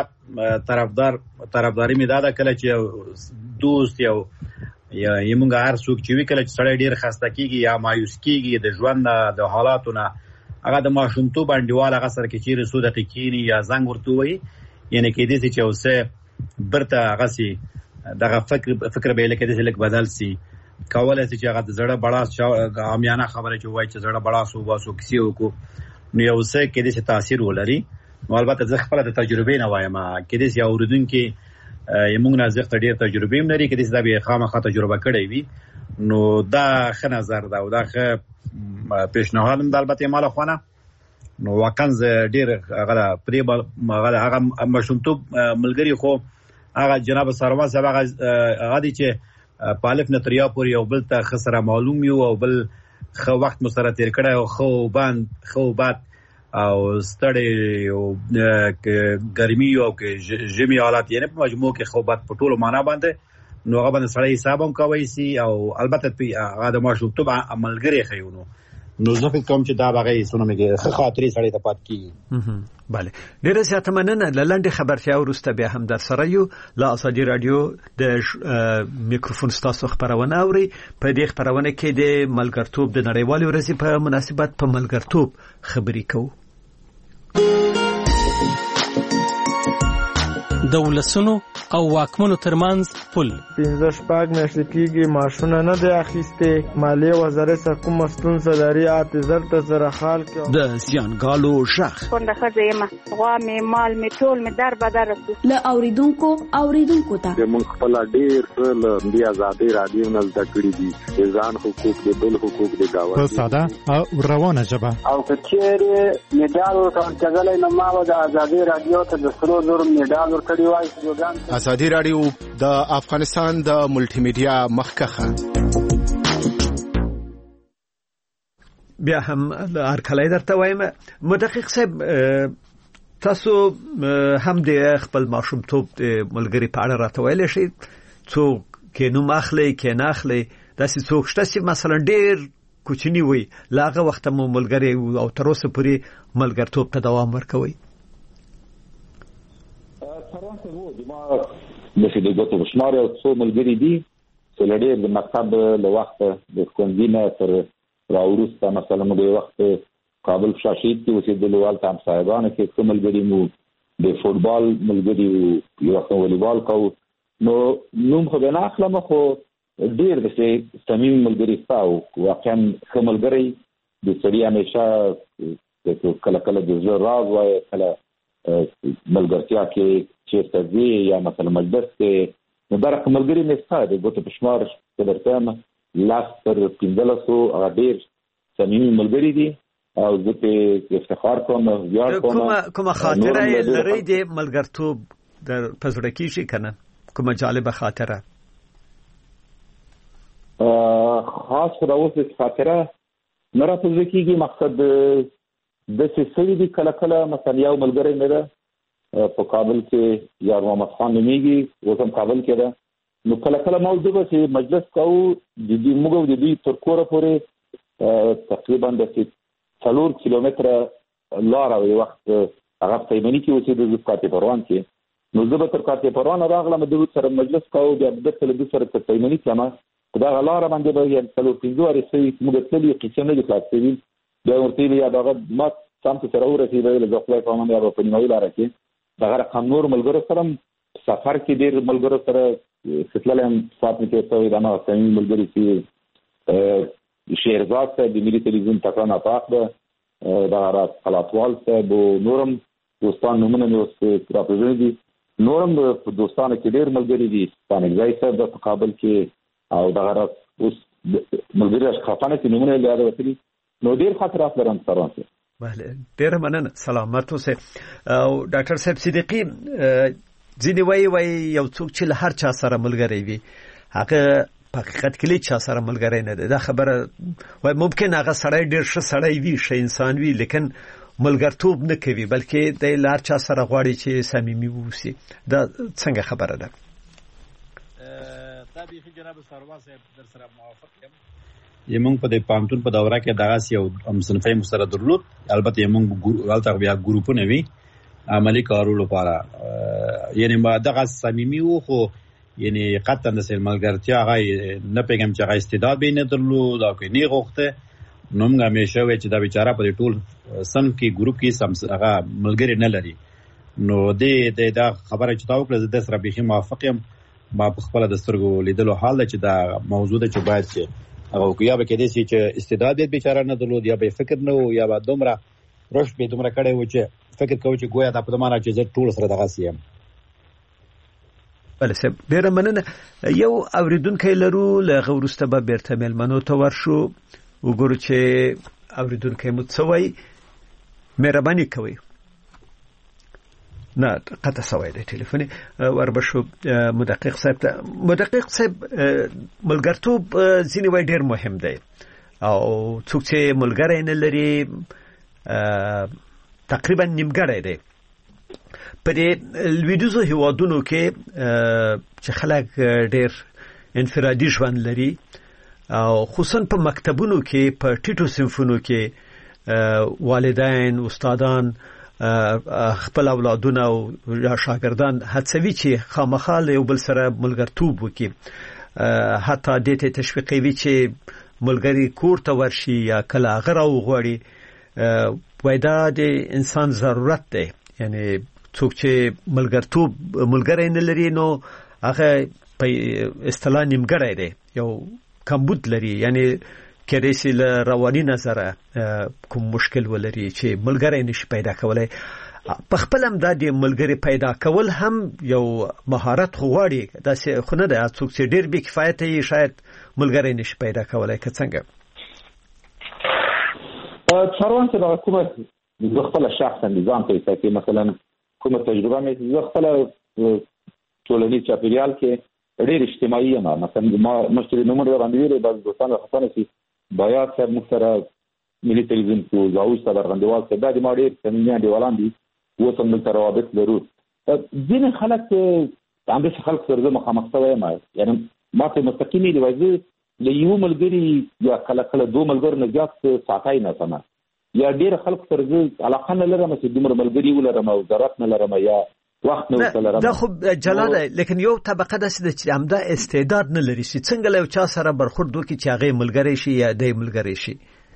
طرفداري مې دا ده کله چې دوست یا یمونږ هر څوک چې وی کله چې سړی ډېر خسته کېږي یا مایوس کېږي د ژوند د حالاتو نه هغه د ماشومتوب انډیوال هغه سره کې چیرې سوده کېنی یا زنګ ورته وای یعنی کې دې چې اوسه برته هغه سي دغه فکر به لکه دې لک بدل سي کولای شي چې هغه د زړه بڑا عامیانه خبره چې وای چې زړه بڑا سو واسو کسی وکړو نو یو څه کې دې تاثیر ولري نو البته زه خپل د تجربې نه وایم کې دې یو اوردونکو یمونږ نه زغ ډېر تجربې هم لري کې دې دا به خامخا تجربه کړې وي نو دا ښه نظر دا او دا ښه پیشنهاد هم البته مال خوانه نو واکن ډیر هغه پرې هغه مشومتوب ملګری خو هغه جناب سروان صاحب هغه دي چې پالف نتریا پورې یو بل ته خسره معلوم یو او بل خو وخت مسره تیر کړه او خو بعد او ستړي او ګرمي او کې جمی حالات یې په مجموع کې خو بعد په ټولو معنا باندې نو هغه باندې سړی حساب هم کوي سي او البته هغه د مشومتوب عملګری خيونو نو زه فکر کوم چې دا باغې سنمه کې خاطرې سړی ته پات کی bale ډیره زیاته مننه لاندې خبرتیا ورسته به هم در سره یو لا ازادي رادیو د میکروفون ستاسو خبرونه اوري په دې خبرونه کې د ملګرتوب د نړیوالې ورځې په مناسبت په ملګرتوب خبرې کوو د ولسونو او واکمنو ترمنځ پل 15 میاشتې کېږي ماشونه نه دی اخیستې مالیې وزارت سره کومه ستونزه لري زر ته زره خال کې د زیانګالو ژغ کونډه ښځه یم غوا مې مال مې ټول مې در بدر رسو له اوریدونکو ته موږ خپل ډېر څه له دې ازادي رادیو نه زده کړي دي ځان حقوق دي بل حقوق دي گاوه په ساده او روانه ژبه او کچېره میډال ورکړل کېدلای نو ما د ازادي رادیو ته د سرو زر میډال ورکړی وای ازادي رادیو د افغانستان د ملټي میډیا مخکخه بیا هم هرکلی درته وایم مدقق صاحب تاسو هم د خپل ماشومتوب د ملګری په اړه راته ویلی شئ څوک کې نوم اخلي کې نه اخلي داسې څوک شته چې مثلا ډېر کوچنی وي له هغه وخته مو ملګری او تر اوسه پورې ملګرتوب ته دوام ورکوي د ګوتو بشمار او څو ملګري دي چې لړې د مکتب له وخت د کوندینه تر راوروسته مثلا موږ یو وخت کابل شاشید کې اوسېدل ول تام صاحبانو کې څو ملګري مو د فوتبال ملګري یو وخت والیبال کو نو نوم خو نه اخلم خو ډېر د صمیم ملګري تاو واقعا کوم ملګري د سړي همیشه کله کله د زړه راز وای کله ملګرتیا کې چیرته دی یا مثلا مجلس کې نو درک ملګری مې ستاسو د ګوتو بشمار په درته لاس پر 1500 ډېر صمیمي ملګری دي او زه په افتخار کوم یاد کوم خاطره لري د ملګرتوب در پزړه کې شي کنه کوم جالبه خاطره خاص راوځي خاطره نه راځي کېږي مقصد د سړي د کله کله مثلا یو ملګری مې ده په کابل کې یار محمد خان نومیږي وسم کابل کې ده نو کله کله موضوع به چې مجلس کوو د دې موږ د دې تر کوره پورې تقریبا د 4 کیلومتره لار او وخت هغه تیمنی کې اوسې د زکات پروان کې نو زه به تر کاتې پروان راغلم د سره مجلس کوو بیا د سره تیمنی کما دا غلاره باندې به یې 3 ورځې موږ تللی قسم نه خلاصوي دا ورته یا دا ما سم سره ورسېدل د خپل قانون یا په نیوي لار کې دا رقم نور ملګرو سره سفر کې ډېر ملګرو سره ستلم صاحب کې ته دا نو څنګه ملګری چې شهرزاد ته د ملي تلویزیون تکرار پاک ده دا راز خلاصوال ته بو نورم دوستان نمونه نو راپرځي نورم دوستانه کې ډېر ملګری دي ثاني ځای ته د قابل کې او دا راز اوس ملګری خفانه کې نمونه یاد وکړي نو ډېر خاطرات لرم سره بله ډېر مننه سلامت اوسه او ډاکټر صاحب صدیقی ځینې وایي یو څوک چې له هر چا سره ملګری وي هغه په حقیقت کې چا سره ملګری نه دی دا خبره وای ممکن هغه سړی ډېر ښه سړی وي ښه انسان وي لیکن ملګرتوب نه کوي بلکې د لار چا سره غواړي چې صمیمي ووسي دا څنګه خبره ده دا به جناب سروان صاحب در سره موافق یم یمون په دې پانتون په دوره کې دغه یو صنفي مستند درلود البته یمون غلطه بیا ګروپونه وی عملی کارولو لپاره یعنی ما دغه صمیمي وو خو یعنی قطعا د ملګرتیا غي نه پیغام چې غي استعداد به نه درلود او کې نه غوښته نو موږ همیشه وی چې دا بیچاره په ټول سن کې ګروپ کې هغه ملګری نه لري نو دې دا خبره چې تاسو کړل د سره به موافق یم ما په خپل د سترګو لیدلو حال چې دا موضوع ده چې باید چې هغه یا به کېدې چې استعداد دې بیچاره نه درلود یا به فکر نه و یا به دومره روش به دومره کړي و چې فکر کوي چې ګویا دا په معنا چې زه ټول سره دغه سیم بله سب ډیر مننه یو اوریدونکو لرو لغه ورسته به بیرته ملمنو ته ورشو وګورو چې اوریدونکو متسوي مهرباني کوي نه قطع سوای دی ټلیفون وربشو مدقق صاحب ملګرتوب ځینې وای ډیر مهم دی او څوک چې ملګری نه لري تقریبا نیمګړی دی په دې لویدیزو هیوادونو کې چې خلک ډیر انفرادي ژوند لري او خصوصا په مکتبونو کې په ټیټو صنفونو کې والدین استادان خپل اولادونه او شاګردان هڅوي چې خامخا یو بل سره ملګرتوب وکړي حتی د ته تشویقوي چې ملګری کور ته ورشي یا کله غره وغوړي وای دا د انسان ضرورت دی یعنی څوک چې ملګری نه لري نو هغه په اصطلاح نیمګړی دی یو کمبود لري یعنی کله چې له رواني نظر کوم مشکل ولري چې ملګری نشي پیدا کولای په خپل هم د ملګری پیدا کول هم یو مهارت غواړي دا څه خو نه ده څوک چې ډیر بې کفایت یې شاید ملګری نشي پیدا کولای که څنګه څاروان چې د حکومت د خپل شخصا نظام ته چې مثلا کومه تجربه مې د خپل ټولنیز چاپیریال کې ډېر اجتماعي یم مثلا ما مشتري نمبر باندې ویل بعض دوستان خپل سي باید صاحب مختره ملي تلویزیون کو زاوس ته درغندوال ته د ما ډېر څنګه دی ولان دي وسم تر روابط لرو ځینې خلک همداسې خلک سره مخامخ شوی یم یعنی ما ته مستقیمي دی وایي له یو ملګري یا کله دوه ملګرو نه زیات ساتای نه سمه یا ډېر خلک سره علاقه نه لرم چې دومره ملګري ولرم او ضرورت نه لرم یا وخت نه ولرم دا خو جلاله لیکن یو طبقه د چې همدا استعداد نه لري چې څنګه له چا سره برخورد وکړي چې هغه ملګری شي یا د ملګری شي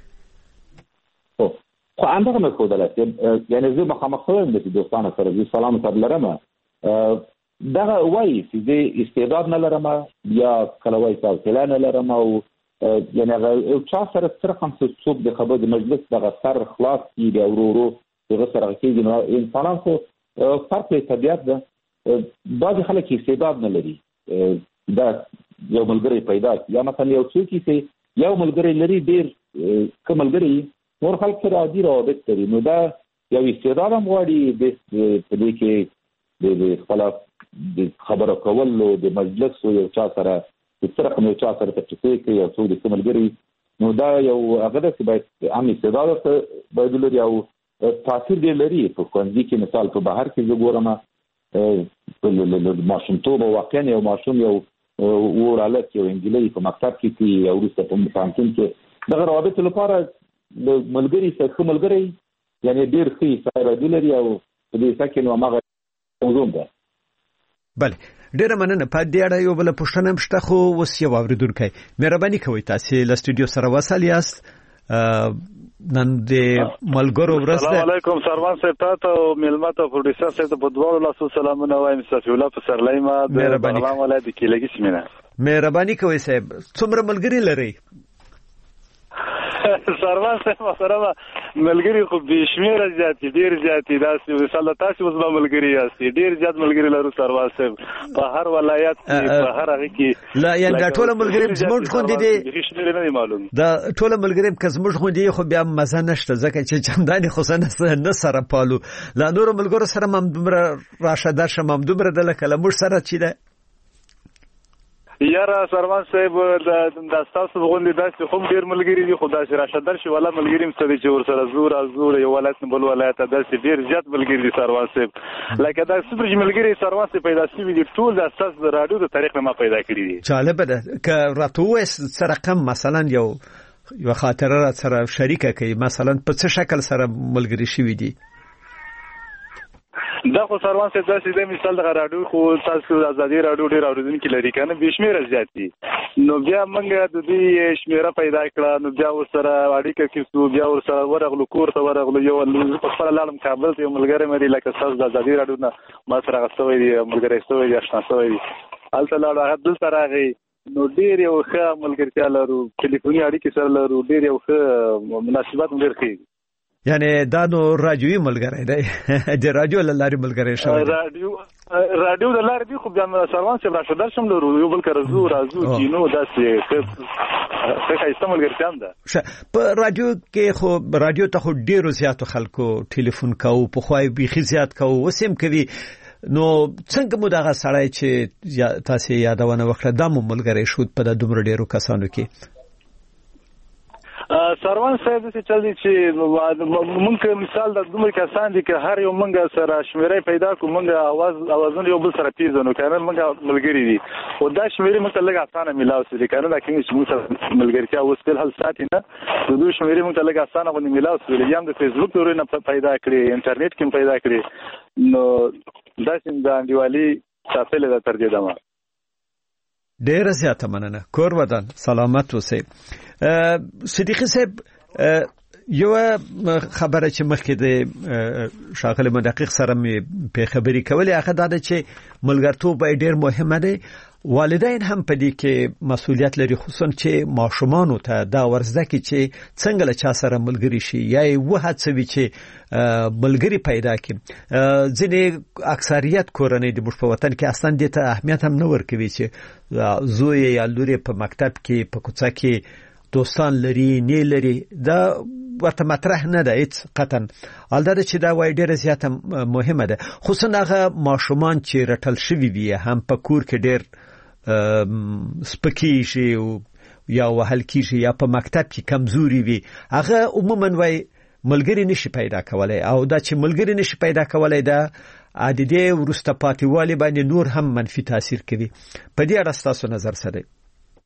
خو همدغه مې ښودله یعنی زه مخامخ شوم د دوستانو سره زه سلام سره لرم دغه وایي چې زه استعداد نه لرم یا کله وایي حوصله نه لرم او یعنی هغه چا سره څرخم څوک د خبرو د مجلس دغه سر خلاص کېږي او ورو دغه سره کېږي نو انسانان خو فرق یې طبیعت ده بعضې خلک استعداد نه لري دا یو ملګری پیدا یا مثلا یو څوک چې یو ملګری لري ډېر ښه ملګری نور خلک سره عادي روابط لري نو دا یو استعداد هم غواړي په دې کې د خپل د خبرو کولو د مجلس یو چا سره څرخ یو چا سره تفصیل کوي او څو د ملګری نو دا یو هغه د باید عام استعداد باید لري او تاثیر دی لري په ښوونځي کې مثال په بهر کې زه ګورم ماشومتوب واقعا یو ماشوم یو ورالت یو انګلیسي په مکتب کې او وروسته په پوهنتون کې دغه روابط لپاره د ملګری سره ملګری یعنی ډېر ښه استعداد لري او په دې سکه نو هغه موضوع ده بله ډیره مننه په دې اړه یو بل پوښتنه مشته خو اوس یو اوریدونکو مهرباني کوئ تاسو له استودیو سره وصل یاست نن د ملګرو ورسته السلام علیکم سروان صاحب تاسو ملمت او پروډوسر صاحب په دوه لاسو سلامونه وایم صفی الله په سرلایمه د بغلان ولایت کې لګی سیمه مهرباني کوئ صاحب څومره ملګری لري سروان صاحب سره ملګری خو بشمیره زیات ډیر زیات داسې مثال تاسو اوس ملګری یاست ډیر زیات ملګری لرو سروان صاحب په هر ولایت کې په هر هغه کې لا یا دا ټول ملګری زموږ خوندې دي بشمیره نه معلوم دا ټول ملګری که زموږ خوندې خو بیا مزه نشته ځکه چې چنداني خو نه سره پالو لا نور ملګرو سره هم دومره راشه درشه هم دومره د لکه موږ سره چي ده یاره سروان صاحب د تاسو غونډې داسې هم ډیر ملګری دي خو داسې راشدر شي ولا ملګری مستدي چې ور سره زور یو ولایت بل ولایت داسې ډیر زیات ملګری دي سروان صاحب لکه دا صفر ملګری سروان صاحب پیدا شوی دي ټول د اساس د رادیو د تاریخ نه ما پیدا کړی دي جالب ده ک راتوې سره کم مثلا یو خاطره سره شریکه کوي مثلا په څه شکل سره ملګری شوی دي دا خو سروان صاحب داسې د مثال د رادیو خو تاسو د ازادي رادیو ډیر اوریدونکو لري کنه بشمیره زیات دي نو بیا موږ د دې شمیره پیدا کړه نو بیا ورسره اړیکه کیسو بیا ورسره ورغلو کور ته ورغلو یو په خپل لالم کابل ته ملګری مې لکه تاسو د ازادي رادیو نه ما سره غوښتوي دي ملګری سوي دي آشنا سوي دي الته لاړ هغه دل سره غي نو ډیر یو ښه ملګرتیا لرو ټلیفوني اړیکې سره لرو ډیر یو ښه مناسبات ډیر ښه یعنی دا نو رادیوي ملګری دی د رادیو لاري ملګری شوی رادیو د لاري دی خو بیا سروان صاحب راشدل شم لرو یو بل راځو کینو داسې څه ښایسته ملګرتیا ده په رادیو کې خو رادیو ته خو ډیرو زیاتو خلکو ټلیفون کوو په خوای بيخي زیات کوو وسیم کوي نو څنګه مو دغه سړی چې تاسو یادونه وکړه د ملګری شو په د دومره ډیرو کسانو کې سروان صاحب څه چل دي چې مونږ مثال د دومره کسان دي چې هر یو مونږ سره شمیره پیدا کو مونږ اوازونه یو بل سره پیژنو کنه مونږ ملګری دي او دا شمیره مونږ لږ اسانه ملاو سي کنه دا کې چې مونږ ملګرتیا اوس په حال ساتي نه د دوی شمیره مونږ لږ اسانه باندې ملاو سي یم د فیسبوک ورنه پیدا کړی انټرنیټ کې پیدا کړی نو دا څنګه انډیوالي ساتل د تر دې دمه ډیر زیاته مننه کور ودان سلامت اوسئ صدیقی صاحب یو خبره چې مخکې د شاغله مدقق سره په خبري کولې هغه دا چې ملګرتوب ډېر مهمه دی. والدین هم په دې کې مسؤلیت لري، خصوصا چې ماشومان ته دا ورزده کې چې څنګه له چا سره ملګری شي یا وهڅوي چې ملګری پیدا کړي. ځینې اکثریت کورنۍ د مش په وطن کې اصلا دې ته اهمیت هم نه ورکوي چې زوی یا لور په مکتب کې په کوڅه کې دوستان لري نه لري، دا ورته مطرح نه ده هیڅ قطعا. البته چې دا وای ډیره زیاته مهمه ده، خصوصا هغه ماشومان چې رټل شوی وي هم په کور کې ډیر سپکی شي یا وهل کیږي یا په مکتب کې کمزوري وي، هغه عموما وای ملګری نشي پیدا کولای، او دا چې ملګری نشي پیدا کولای دا عادي ورسته پاتېوالی باندې نور هم منفي تاثیر کوي. په دې اړه تاسو نظر څه دی؟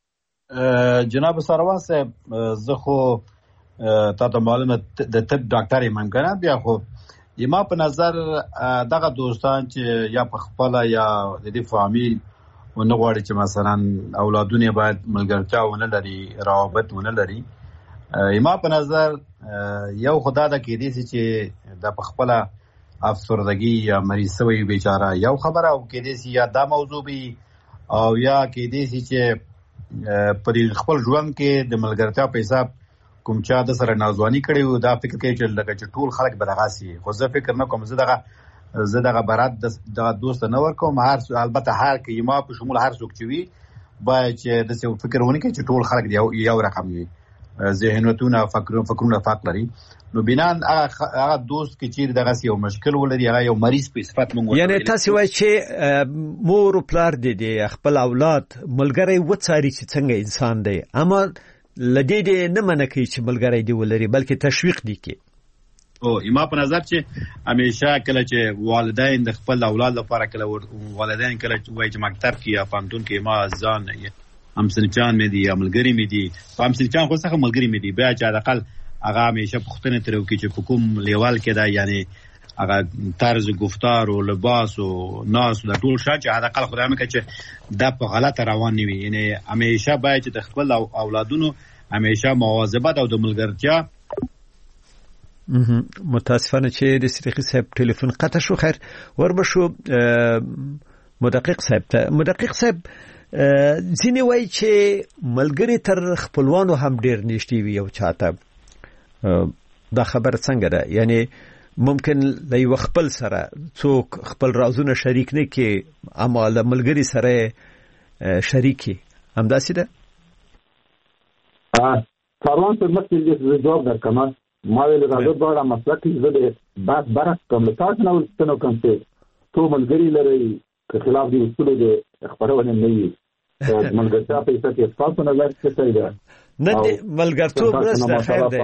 جناب سروان صاحب، زه خو تاسو معلومه د طب ډاکټر یم کنه، بیا خو یما په نظر دغه دوستان چې یا په خپل یا د دې فامیل ونه غواړي چې مثلا اولادونه باید ملګرتیا ونه لري، روابط ونه لري. یما په نظر یو خدا د کې دي چې د په خپل افسردګي یا مریض شوی بیچاره یو خبره، او کې دي یا دا موضوع وي او یا کې دي چې پر خپل ژوند کې د ملګرتیا په حساب کوم چا د سره نازوانی کړي او دا فکر کوي چې لکه چې ټول خلک بدغاسي. خو زه فکر نه کوم، زه دغه برات د دوست نه ورکوم. البته هر کې ما په شمول هر څوک چې وي باید چې د څه فکر ونه کوي چې ټول خلک یو رقم وي، ذهنونه فکرونه فرق لري. نو بنان هغه دوست کې چې دغه یو مشکل ولري، هغه یو مریض په صفت مونږ، یعنی تاسو وایي چې مور او پلار دې خپل اولاد ملګری وڅاري چې څنګه انسان دی، اما لدې دې نه منکې چې ملګری دی ولري، بلکې تشویق دی کې. او ما په نظر چې همیشه کله چې والدین د خپل اولاد لپاره کله والدین کله وایي چې مکتب کې یا پانتون کې ما ځان همسنچان مې دي یا ملګری مې دي، همسنچان خو څنګه ملګری مې دي، بیا چې حداقل هغه همیشه پوښتنه ترې وکړي چې په کوم لیول کې دا، یعنی هغه طرز گفتار او لباس او ناس د ټول شات چې حداقل خدای مې کوي چې دا په غلطه روان نه وي. یعنی همیشه باید چې د خپل اولادونو همیشه مواظبت او د ملګرتیا. متاسفانه چې د صدیقي صاحب ټلیفون قطع شو. خیر وربشو مدقق صاحب ته. مدقق صاحب ځینې وایي چې ملګری تر خپلوانو هم ډیر نږدې وي او چاته دا خبر څنګه ده؟ یعنی ممکن له یو خپل سره څوک خپل رازونه شریک نه کې، اما له ملګری سره شریکي، همداسې ده؟ سروان صاحب مخکې د جواب درکمه ما ویل راځو دا مسله کې زه د بحث برعکس کوم. تاسو نو څنګه کوم چې ټول ملګری لري که خلاف دي اصول د خبرونه نه وي، ملګرتیا په اساس کې تاسو نه لږ څه دی نه دی ملګرتوب ورځ ده. خیر دی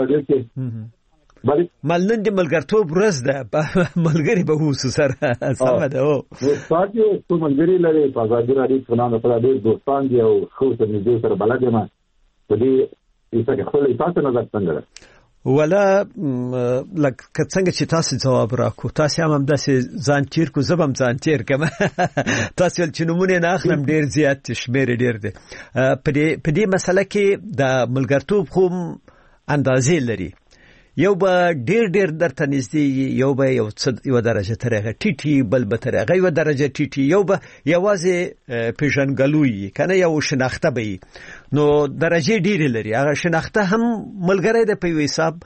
ملنن دی ملګرتوب ورځ ده، ملګری به وسو سره سم ده. او تاسو ټول ملګری لري په ازادي راډیو څنګه په دې دوستان دی او خو ته دې سره بلد ما په دې اساس کې خپل تاسو نظر څنګه ده؟ ولا لکه څنګه چې تاسو جواب راکو، تاسو هم داسې ځان تیر کو، زبم ځان تیر کوم. تاسو چې نمونه نه اخلم ډیر زیات شمیر ډیر دي. په دې مسله کې د ملګرتوب خو اندازې لري، یو به ډیر درته نږدې، یو به یو درجه ترغه ټیټي، بل به ترغه یو درجه ټیټي، یو به یوازې پیژنګلوي کنه یو شناخته به. نو درجه ډیر لري. هغه شناخته هم ملګری د په حساب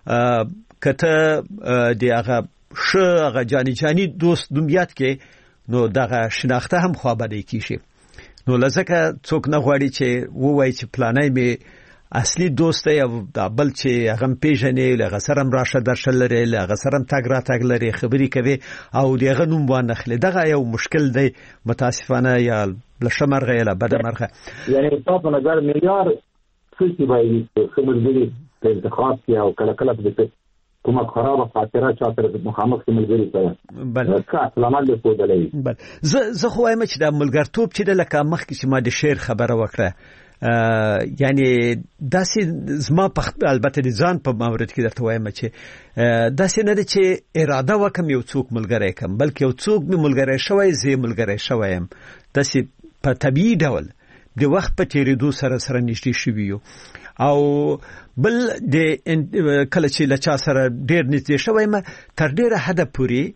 کته دی، هغه هغه جانی دوست دنیات کې، نو دغه شناخته هم خو به دی کیږي. نو لزکه څوک نه غواړي چې وایي چې پلانای می اصلي دوست یا بل چې هغه پیژنې له غسرم راشه درشل لري، له غسرم تاګ را تاګ لري، خبري کوي او دغه نوم باندې خله. دغه یو مشکل دی متاسفانه، یا لشمرغه یا بدمرغه. یعنی تاسو په نظر معیار څه شي باید خبرګری په انتخاب کې او کله کله په کومه خرابه خاطره چاته مخامخ ملګری سره بل کا سلامات له کوډلې. بل زه خو وایم چې د ملګرتوب چې د لکه مخ کې چې ما د شعر خبره وکړه، یعنی داسې زما په البته د ځان په مورد کې درته وایم چې داسې نه ده چې اراده وکم یو څوک ملګری کم، بلکې یو څوک مې ملګری شوی، زه ملګری شویم، داسې په طبیعي ډول د وخت په تیریدو سره نږدې شوي یو. او بل د کله چې لچا سره ډیر نږدې شوی ما تر ډیره حد پوري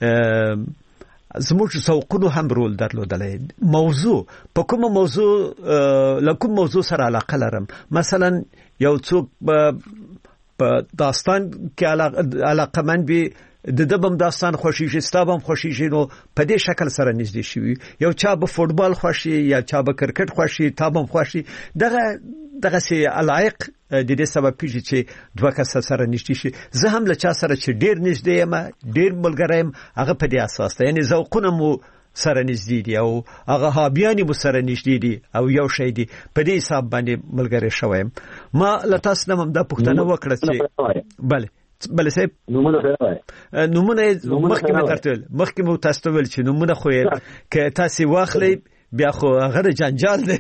زموږ ذوقونو هم رول درلودلی. موضوع په کومه موضوع لکه موضوع سره علاقه لرم، مثلا یو څوک په داستان کې علاقه مند وي، د دبم داستان خوشیږي، ستابم خوشیږي، نو په دې شکل سره نږدې شي. یو چا به فوتبال خوشي یا چا به کرکټ خوشي، تابم خوشي. دغه سي علایق د دې سبب کیږي چې دوه کس سره نږدې شي. زه هم له چا سره چې ډیر نږدې یم، ډیر ملګری یم، هغه په دې اساس ده، یعنی ذوقونه مو سره نږدې دي او هغه هابیان مو سره نږدې دي او یو شی دي، په دې حساب باندې ملګری شوم. ما له تاسو نه د پښتنه وکړه چې بله صاحب نومونه مخکې مې درته مخکې مو تاسو ول چې نومونه خو که تاسو واخلئ بیا خو هغه جنجال دی.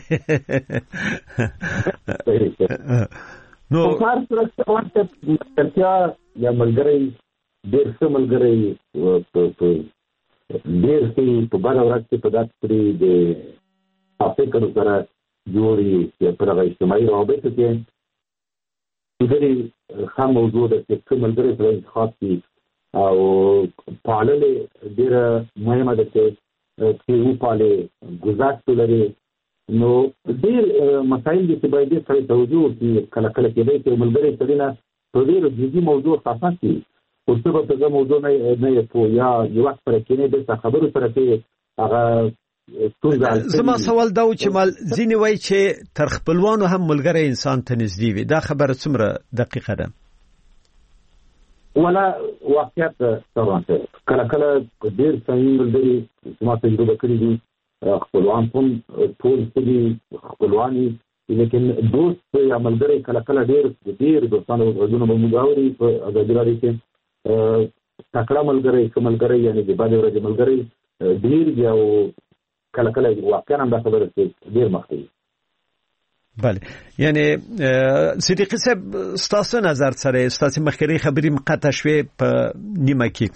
نو کار سره څه ملګرتیا یا ملګری ډېر څه ملګری ډېر څه په بل ورځ کې په داسې پرې د افکار سره جوړي چې پر هغه اجتماعي روابطو کې ډېرې ښه موضوع ده چې کوم ملګری سره انتخاب کړي او پاللې ډېره مهمه ده چې وپالې ګذشت ولري. نو ډېر مسایل دي چې باید دې سره توجه وکړي. کله کله کېدای چې ملګری سړي نه په ډېرو جدي موضوع خفه کړي، خو څه به په دغه موضوع نه یې پوه یا یو وخت سره کېنې بېرته خبرو سره کې هغه زما سوال دا و چې مال ځینې وایي چې تر خپلوانو هم ملګری انسان ته نږدې وي. دا خبره څومره دقیقه ده؟ ولا واقعیت طبعا کله کله ډېر صحیح ملګري ما تجربه کړې دي، خپلوان هم ټول دي خپلوان، لیکن دوست یا ملګری کله کله ډېر دوستانو غږونه به موږ اوري په ازادي راډیو کې. تکړه ملګری ښه ملګری یعنې د بدې ورځې ملګری ډېر دي او کله کله واقعا هم دا خبره ډېر مخکې. بله، یعنی صدیقی صاحب ستاسو نظر سره ستاسو مخکري خبرې مقطع شوې په نیمه کې،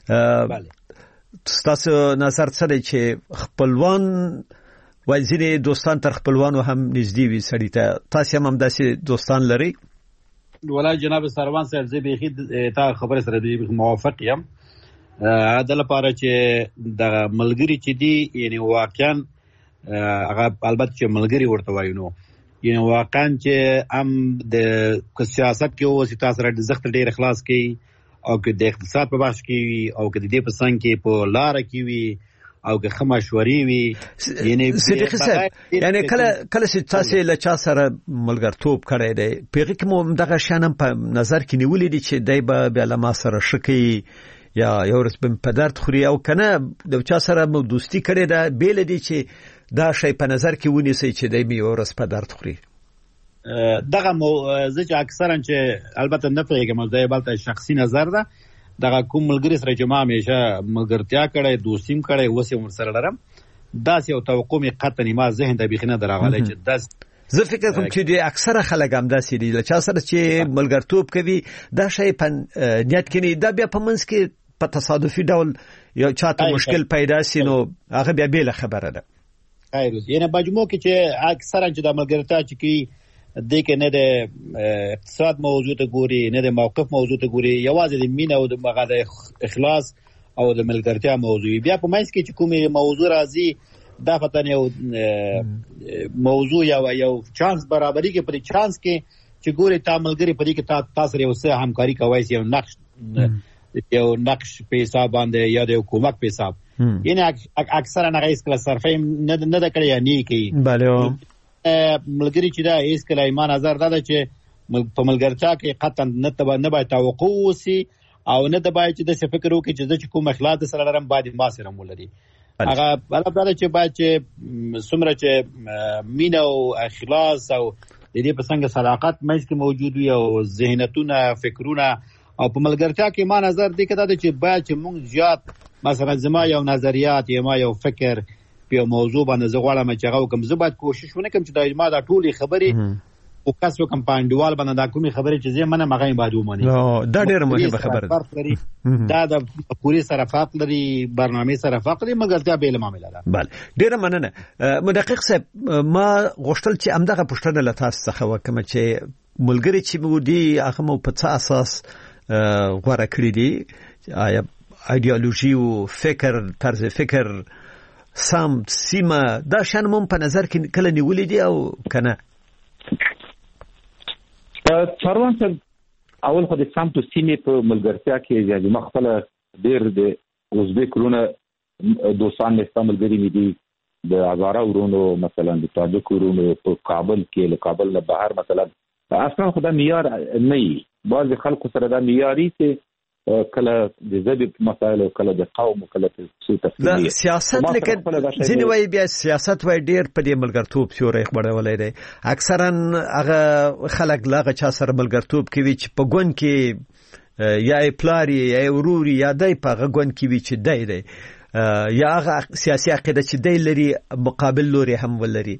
ستاسو نظر سره چې خپلوان وایي دوستان تر خپلوانو هم نږدې وي سړي ته، تاسو هم داسې دوستان لرئ؟ ولا جناب سروان صاحب زه بیخي تا خبره سره موافق یم. د لپاره چې د ملګری چې دی یعنی واقعا هغه البته چې ملګری ورته وایي نو یعنی واقعا چې هم د سیاست کې اوسې تاسو سره د زخت ډېر اخلاص کوي او که د اقتصاد په بحث کې وي او که د دې په څنګ کې په لاره کې وي او که ښه مشورې وي. یعنی صدیقي صاحب یعنی کله چې تاسو له چا سره ملګرتوب کړی دی په هغې کې مو دغه شیان هم په نظر کې نیولي دي چې دی به بیا له ما سره ښه کوي یا یو ورځ به په درد خوري او که نه د چا سره مو دوستي کړې ده بېله دي چې دا شی په نظر کې ونیسئ چې دی مې یو ورځ په درد خوري. دغه زه چې اکثرا چې البته نه پوهېږم دا یې بلته شخصي نظر ده، دغه کوم ملګري سره چې ما همیشه ملګرتیا کړی دوستي م کړی اوس یې ورسره لرم داسې یو توقع مې قطعا ما ذهن ته بیخي نه ده راغلی چې داسې. زه فکر کوم چې د اکثره خلک هم داسې دي له چا سره چې ملګرتوب کوي دا شی په نیت کې نه دا بیا په منځ کې په تصادفي ډول یو چاته مشکل پیدا سي نو هغه بیا بېله خبره ده. یعنی مجموع کې چې اکثرا چې د ملګرتیا چې کوي دې کې نه د اقتصاد موضوع ته ګوري نه د موقف موضوع ته ګوري، یوازې د مینه او د اخلاص او د ملګرتیا موضوع. بیا په منځ کې چې کومې موضوع راځي دا فتن یو موضوع یو چانس برابرۍ کې پرې چانس کې چې ګوري تا ملګری پرې کې تاسو یو څه همکاري کوي یو نقش په حساب باندې یا د حکومت په حساب یعنی اکثرا هغه اس کله صرفه نه د کړی یا نه کوي. بله ملګری چې دا اس کله ایمان نظر دا چې په ملګرتیا کې قطعا نه باید توقع وسی او نه د باید چې د فکر وکړي چې کوم اخلاق سره لرم باید ما سره مولري هغه بلابل چې باید چې څومره چې مینه او اخلاص او د دې په څنګه صداقت مېز کې موجود وي او ذهنیتونه فکرونه او په ملګرتیا کې ما نظر دی کده چې باید چې موږ زیات مثلا زما یو نظریات یا ما یو فکر په موضوع باندې زه غواړم چې هغه کوم زه باید کوشش ونه کوم چې دا ما دا ټولې خبرې فوکس وکم پاندوال باندې دا کومي خبرې چې زه منه مغه باید ومني دا ډېر مهمه خبره ده دا د پوری سره فرق لري برنامه سره فرق لري مګر دا به معاملې ده بله ډېر مننه مدقق صاحب ما غوښتل چې امدغه پوښتنه له تاسو څخه وکم چې ملګری چې مو دي هغه مو په څه اساس غوړه کړی دي آیا ایدئولوژي او فکر طرز فکر سم سیمه دا شان مون په نظر کې کله نیولې دي او کنه څاروان اول خو د سم تو سیمه په ملګرتیا کې یعنی مخفل ډیر د اوزبیکونو دوستان استعمال غړي دي د هزاره ورونو مثلا د تاجک ورونو په کابل کې له کابل نه بهر مثلا اصلا خدای معیار نه بعض خلکو سره دا معیاري چې کله د ذبی مسائل او کله د قوم کله څه تفصیل سیاست لیکن ځینې وایي بیا سیاست وایي ډیر په دې ملګرتوب سیوري خبرولای دی اکثرا هغه خلک لاغه چا سره ملګرتوب کوي چې په ګون کې یا پلاری یا وروري یا دای په غون کې وی چې دای دی یا هغه سیاسي عقیده چې دی لري مقابل لوري هم ولري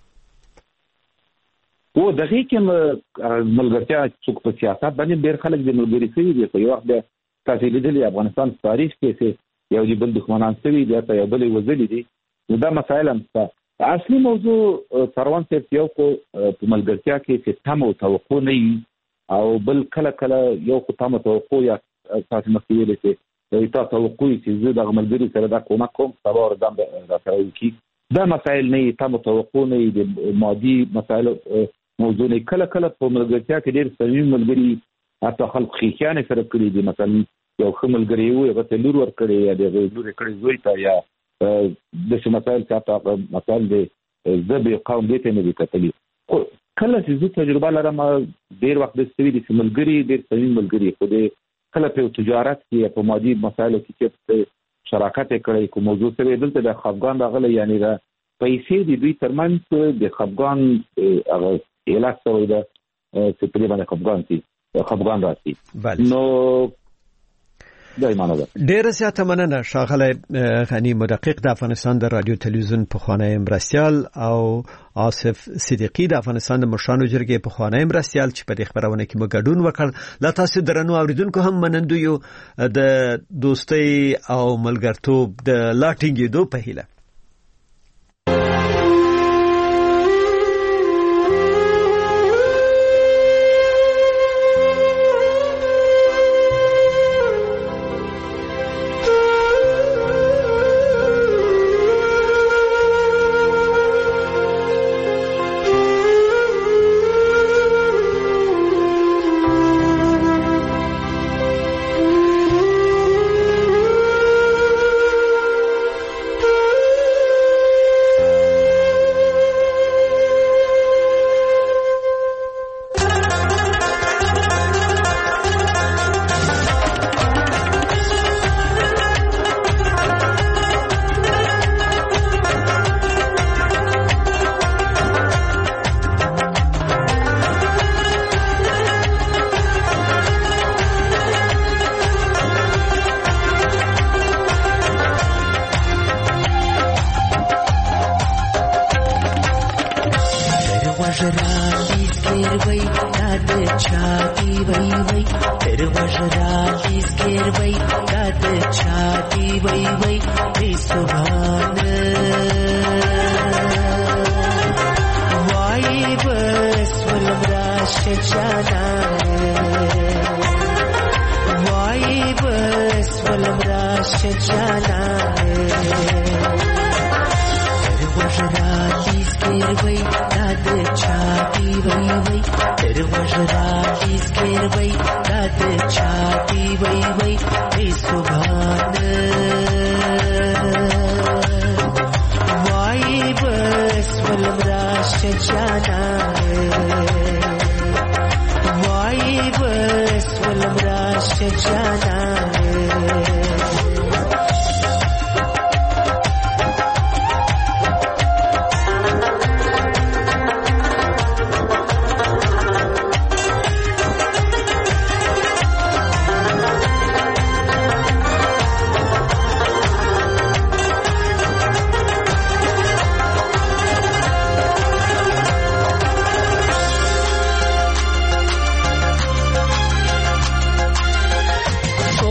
او دغه کې ملګرتیا څوک په سیاست باندې ډیر خلک د ملګری سوي دي په یو وخت تاسو لیدلې افغانستان تاریخ کې یو دی بل دښمنان سوي دي ته یو بل وزلي دي دا مسائل هم اصلي موضوع څاروان ته یو کو په ملګرتیا کې چې تم او توقع نه او بل کله کله یو کو تم توقع یا تاسو مسئله چې دا توقع چې زه د ملګری سره دا کومه کوم سبا ورځم راځي کی دا مسائل نه تم توقع نه دي مادي مسائل موضوع نه کله کله په ملګرتیا کې ډېر صمیمي ملګری حتی خلک خیانت سره کړی دي مثلا یو خملګری وي هغه ته لور ور کړی یا د لور کړی زوی ته یا د څه مسائل چې مثلا د ذبی قوم دې ته نه دي کتلی کله چې تجربه لرم ډېر وخت د سوي دي ملګری ډېر صمیمي ملګری خو دې کله په تجارت کې په مادي مسایلو کې شراکت کړی کوم موضوع سره دلته د خفغان راغلی یعنی دا پیسې د دوی ترمنځ د خفغان هغه علاج سره ده چې په دې باندې خفغان راځي نو دایمانه ده ډیر زیاته مننه شاغله غنی مدقق د افغانستان د رادیو تلویزیون په خوانی مرستيال او آصف صدیقی د افغانستان د مشرانو جرګې په خوانی مرستيال چې په دې خبرونه کې مګډون وکړ لا تاسو درنو اوریدونکو هم منندو یو د دوستۍ او ملګرتوب د لاټینګېدو په هیله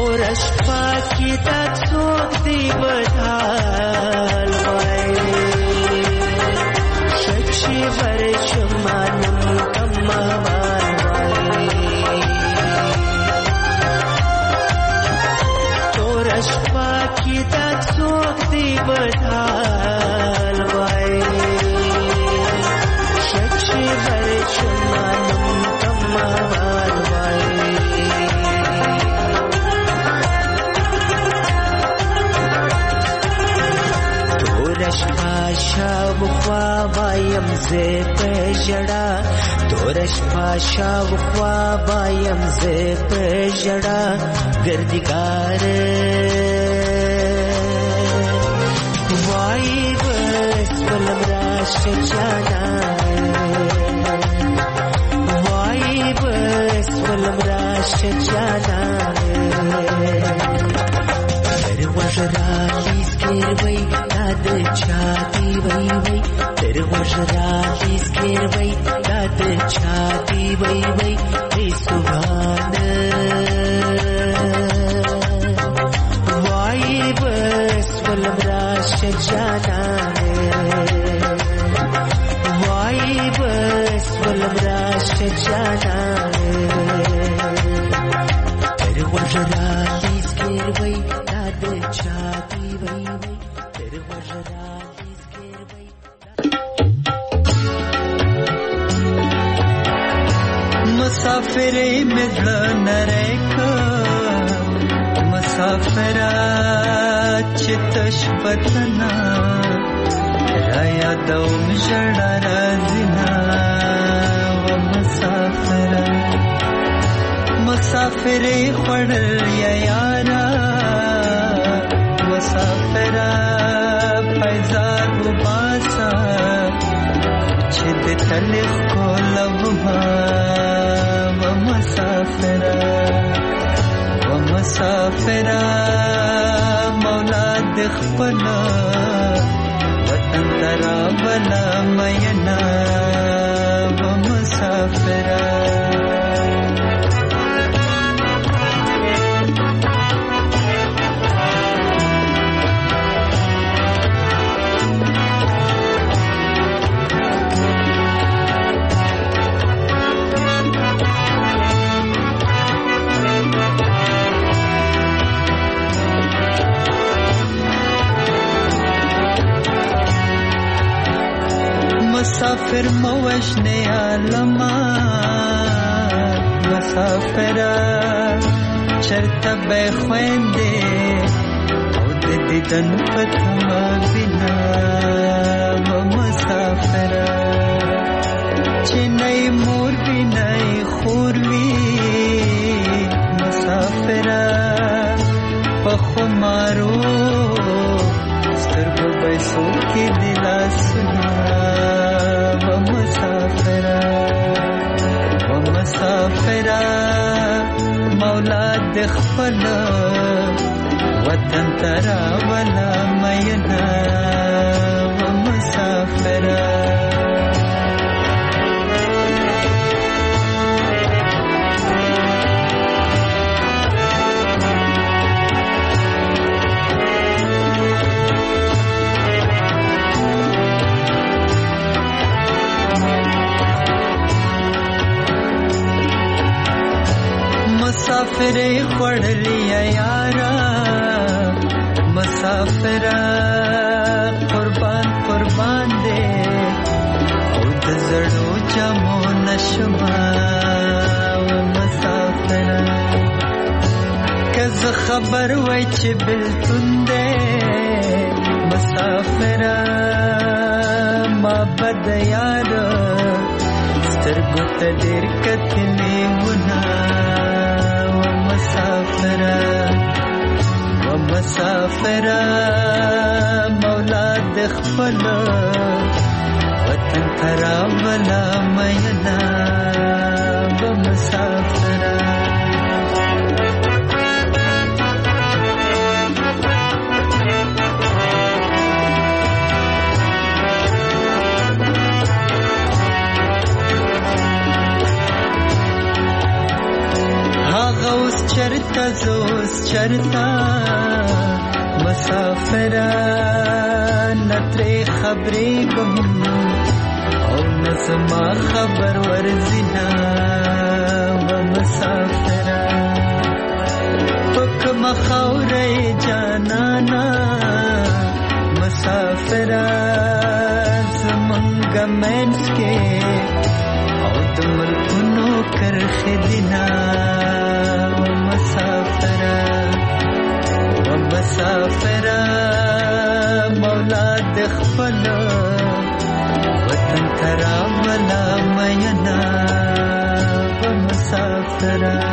تورش پاکی تا څوک دی بدحال وای شکشي ورشمانم کموال وای تورش پاکی تا څوک دی بدحال وای شکشي ورشمانم کموال وای شاوخوا بایم زه په ژړا تورش شاوخوا بایم زه په ژړا ګردګار وای بس ولم راشه جانا وای بس ولم راشه جانا وژرالیس کېر وای داد چاتی وای وای تر وژرالیس کېر وای داد چاتی وای وای ای سبحان وای بس ولم راشه جانا وای بس ولم راشه جانا تر وژرالیس کېر وای چاہتی وئی وئی تیرے وجرالیس کیر وئی مسافری مدل نریکا مسافرہ چتش پتنا رایا دوم جڑا رازنا و مسافرہ مسافری خوڑل یا یارا مسافرہ پیزار و باسا چد تلخ کو لبها و مسافرہ مولا دخپنا وطن ترا بلا مینا و مسافرہ مسافر موجنے عالما مسافرہ چرتا بے خویندے او دیدن پتما بنا و مسافرہ چنئی مور بنائی خوروی مسافرہ پخو مارو سترگو بیسو کی دلا سنا مسافرہ مولا دخپل وطن ترا ولا مینا و مسافرہ مسافرے خوڑلیا یارا مسافرہ قربان قربان دے او دزڑو جمو نشما و مسافرہ کز خبر وی چی بلتن دے مسافرہ ما بد یارا سترگو تدیر کتلی ونا مسافرہ مولا دخپل وطن ترا ولا مینا و مسافرہ چرت تزوس چرتا مسافران نتري خبري کوم او نسما خبر ورزنا و مسافران پک مخاوري جانانا مسافران زمنګ منس کې او تمل کنو کرخ دینا و مسافران مولا دخفل وطن ترا ولا مینا و مسافران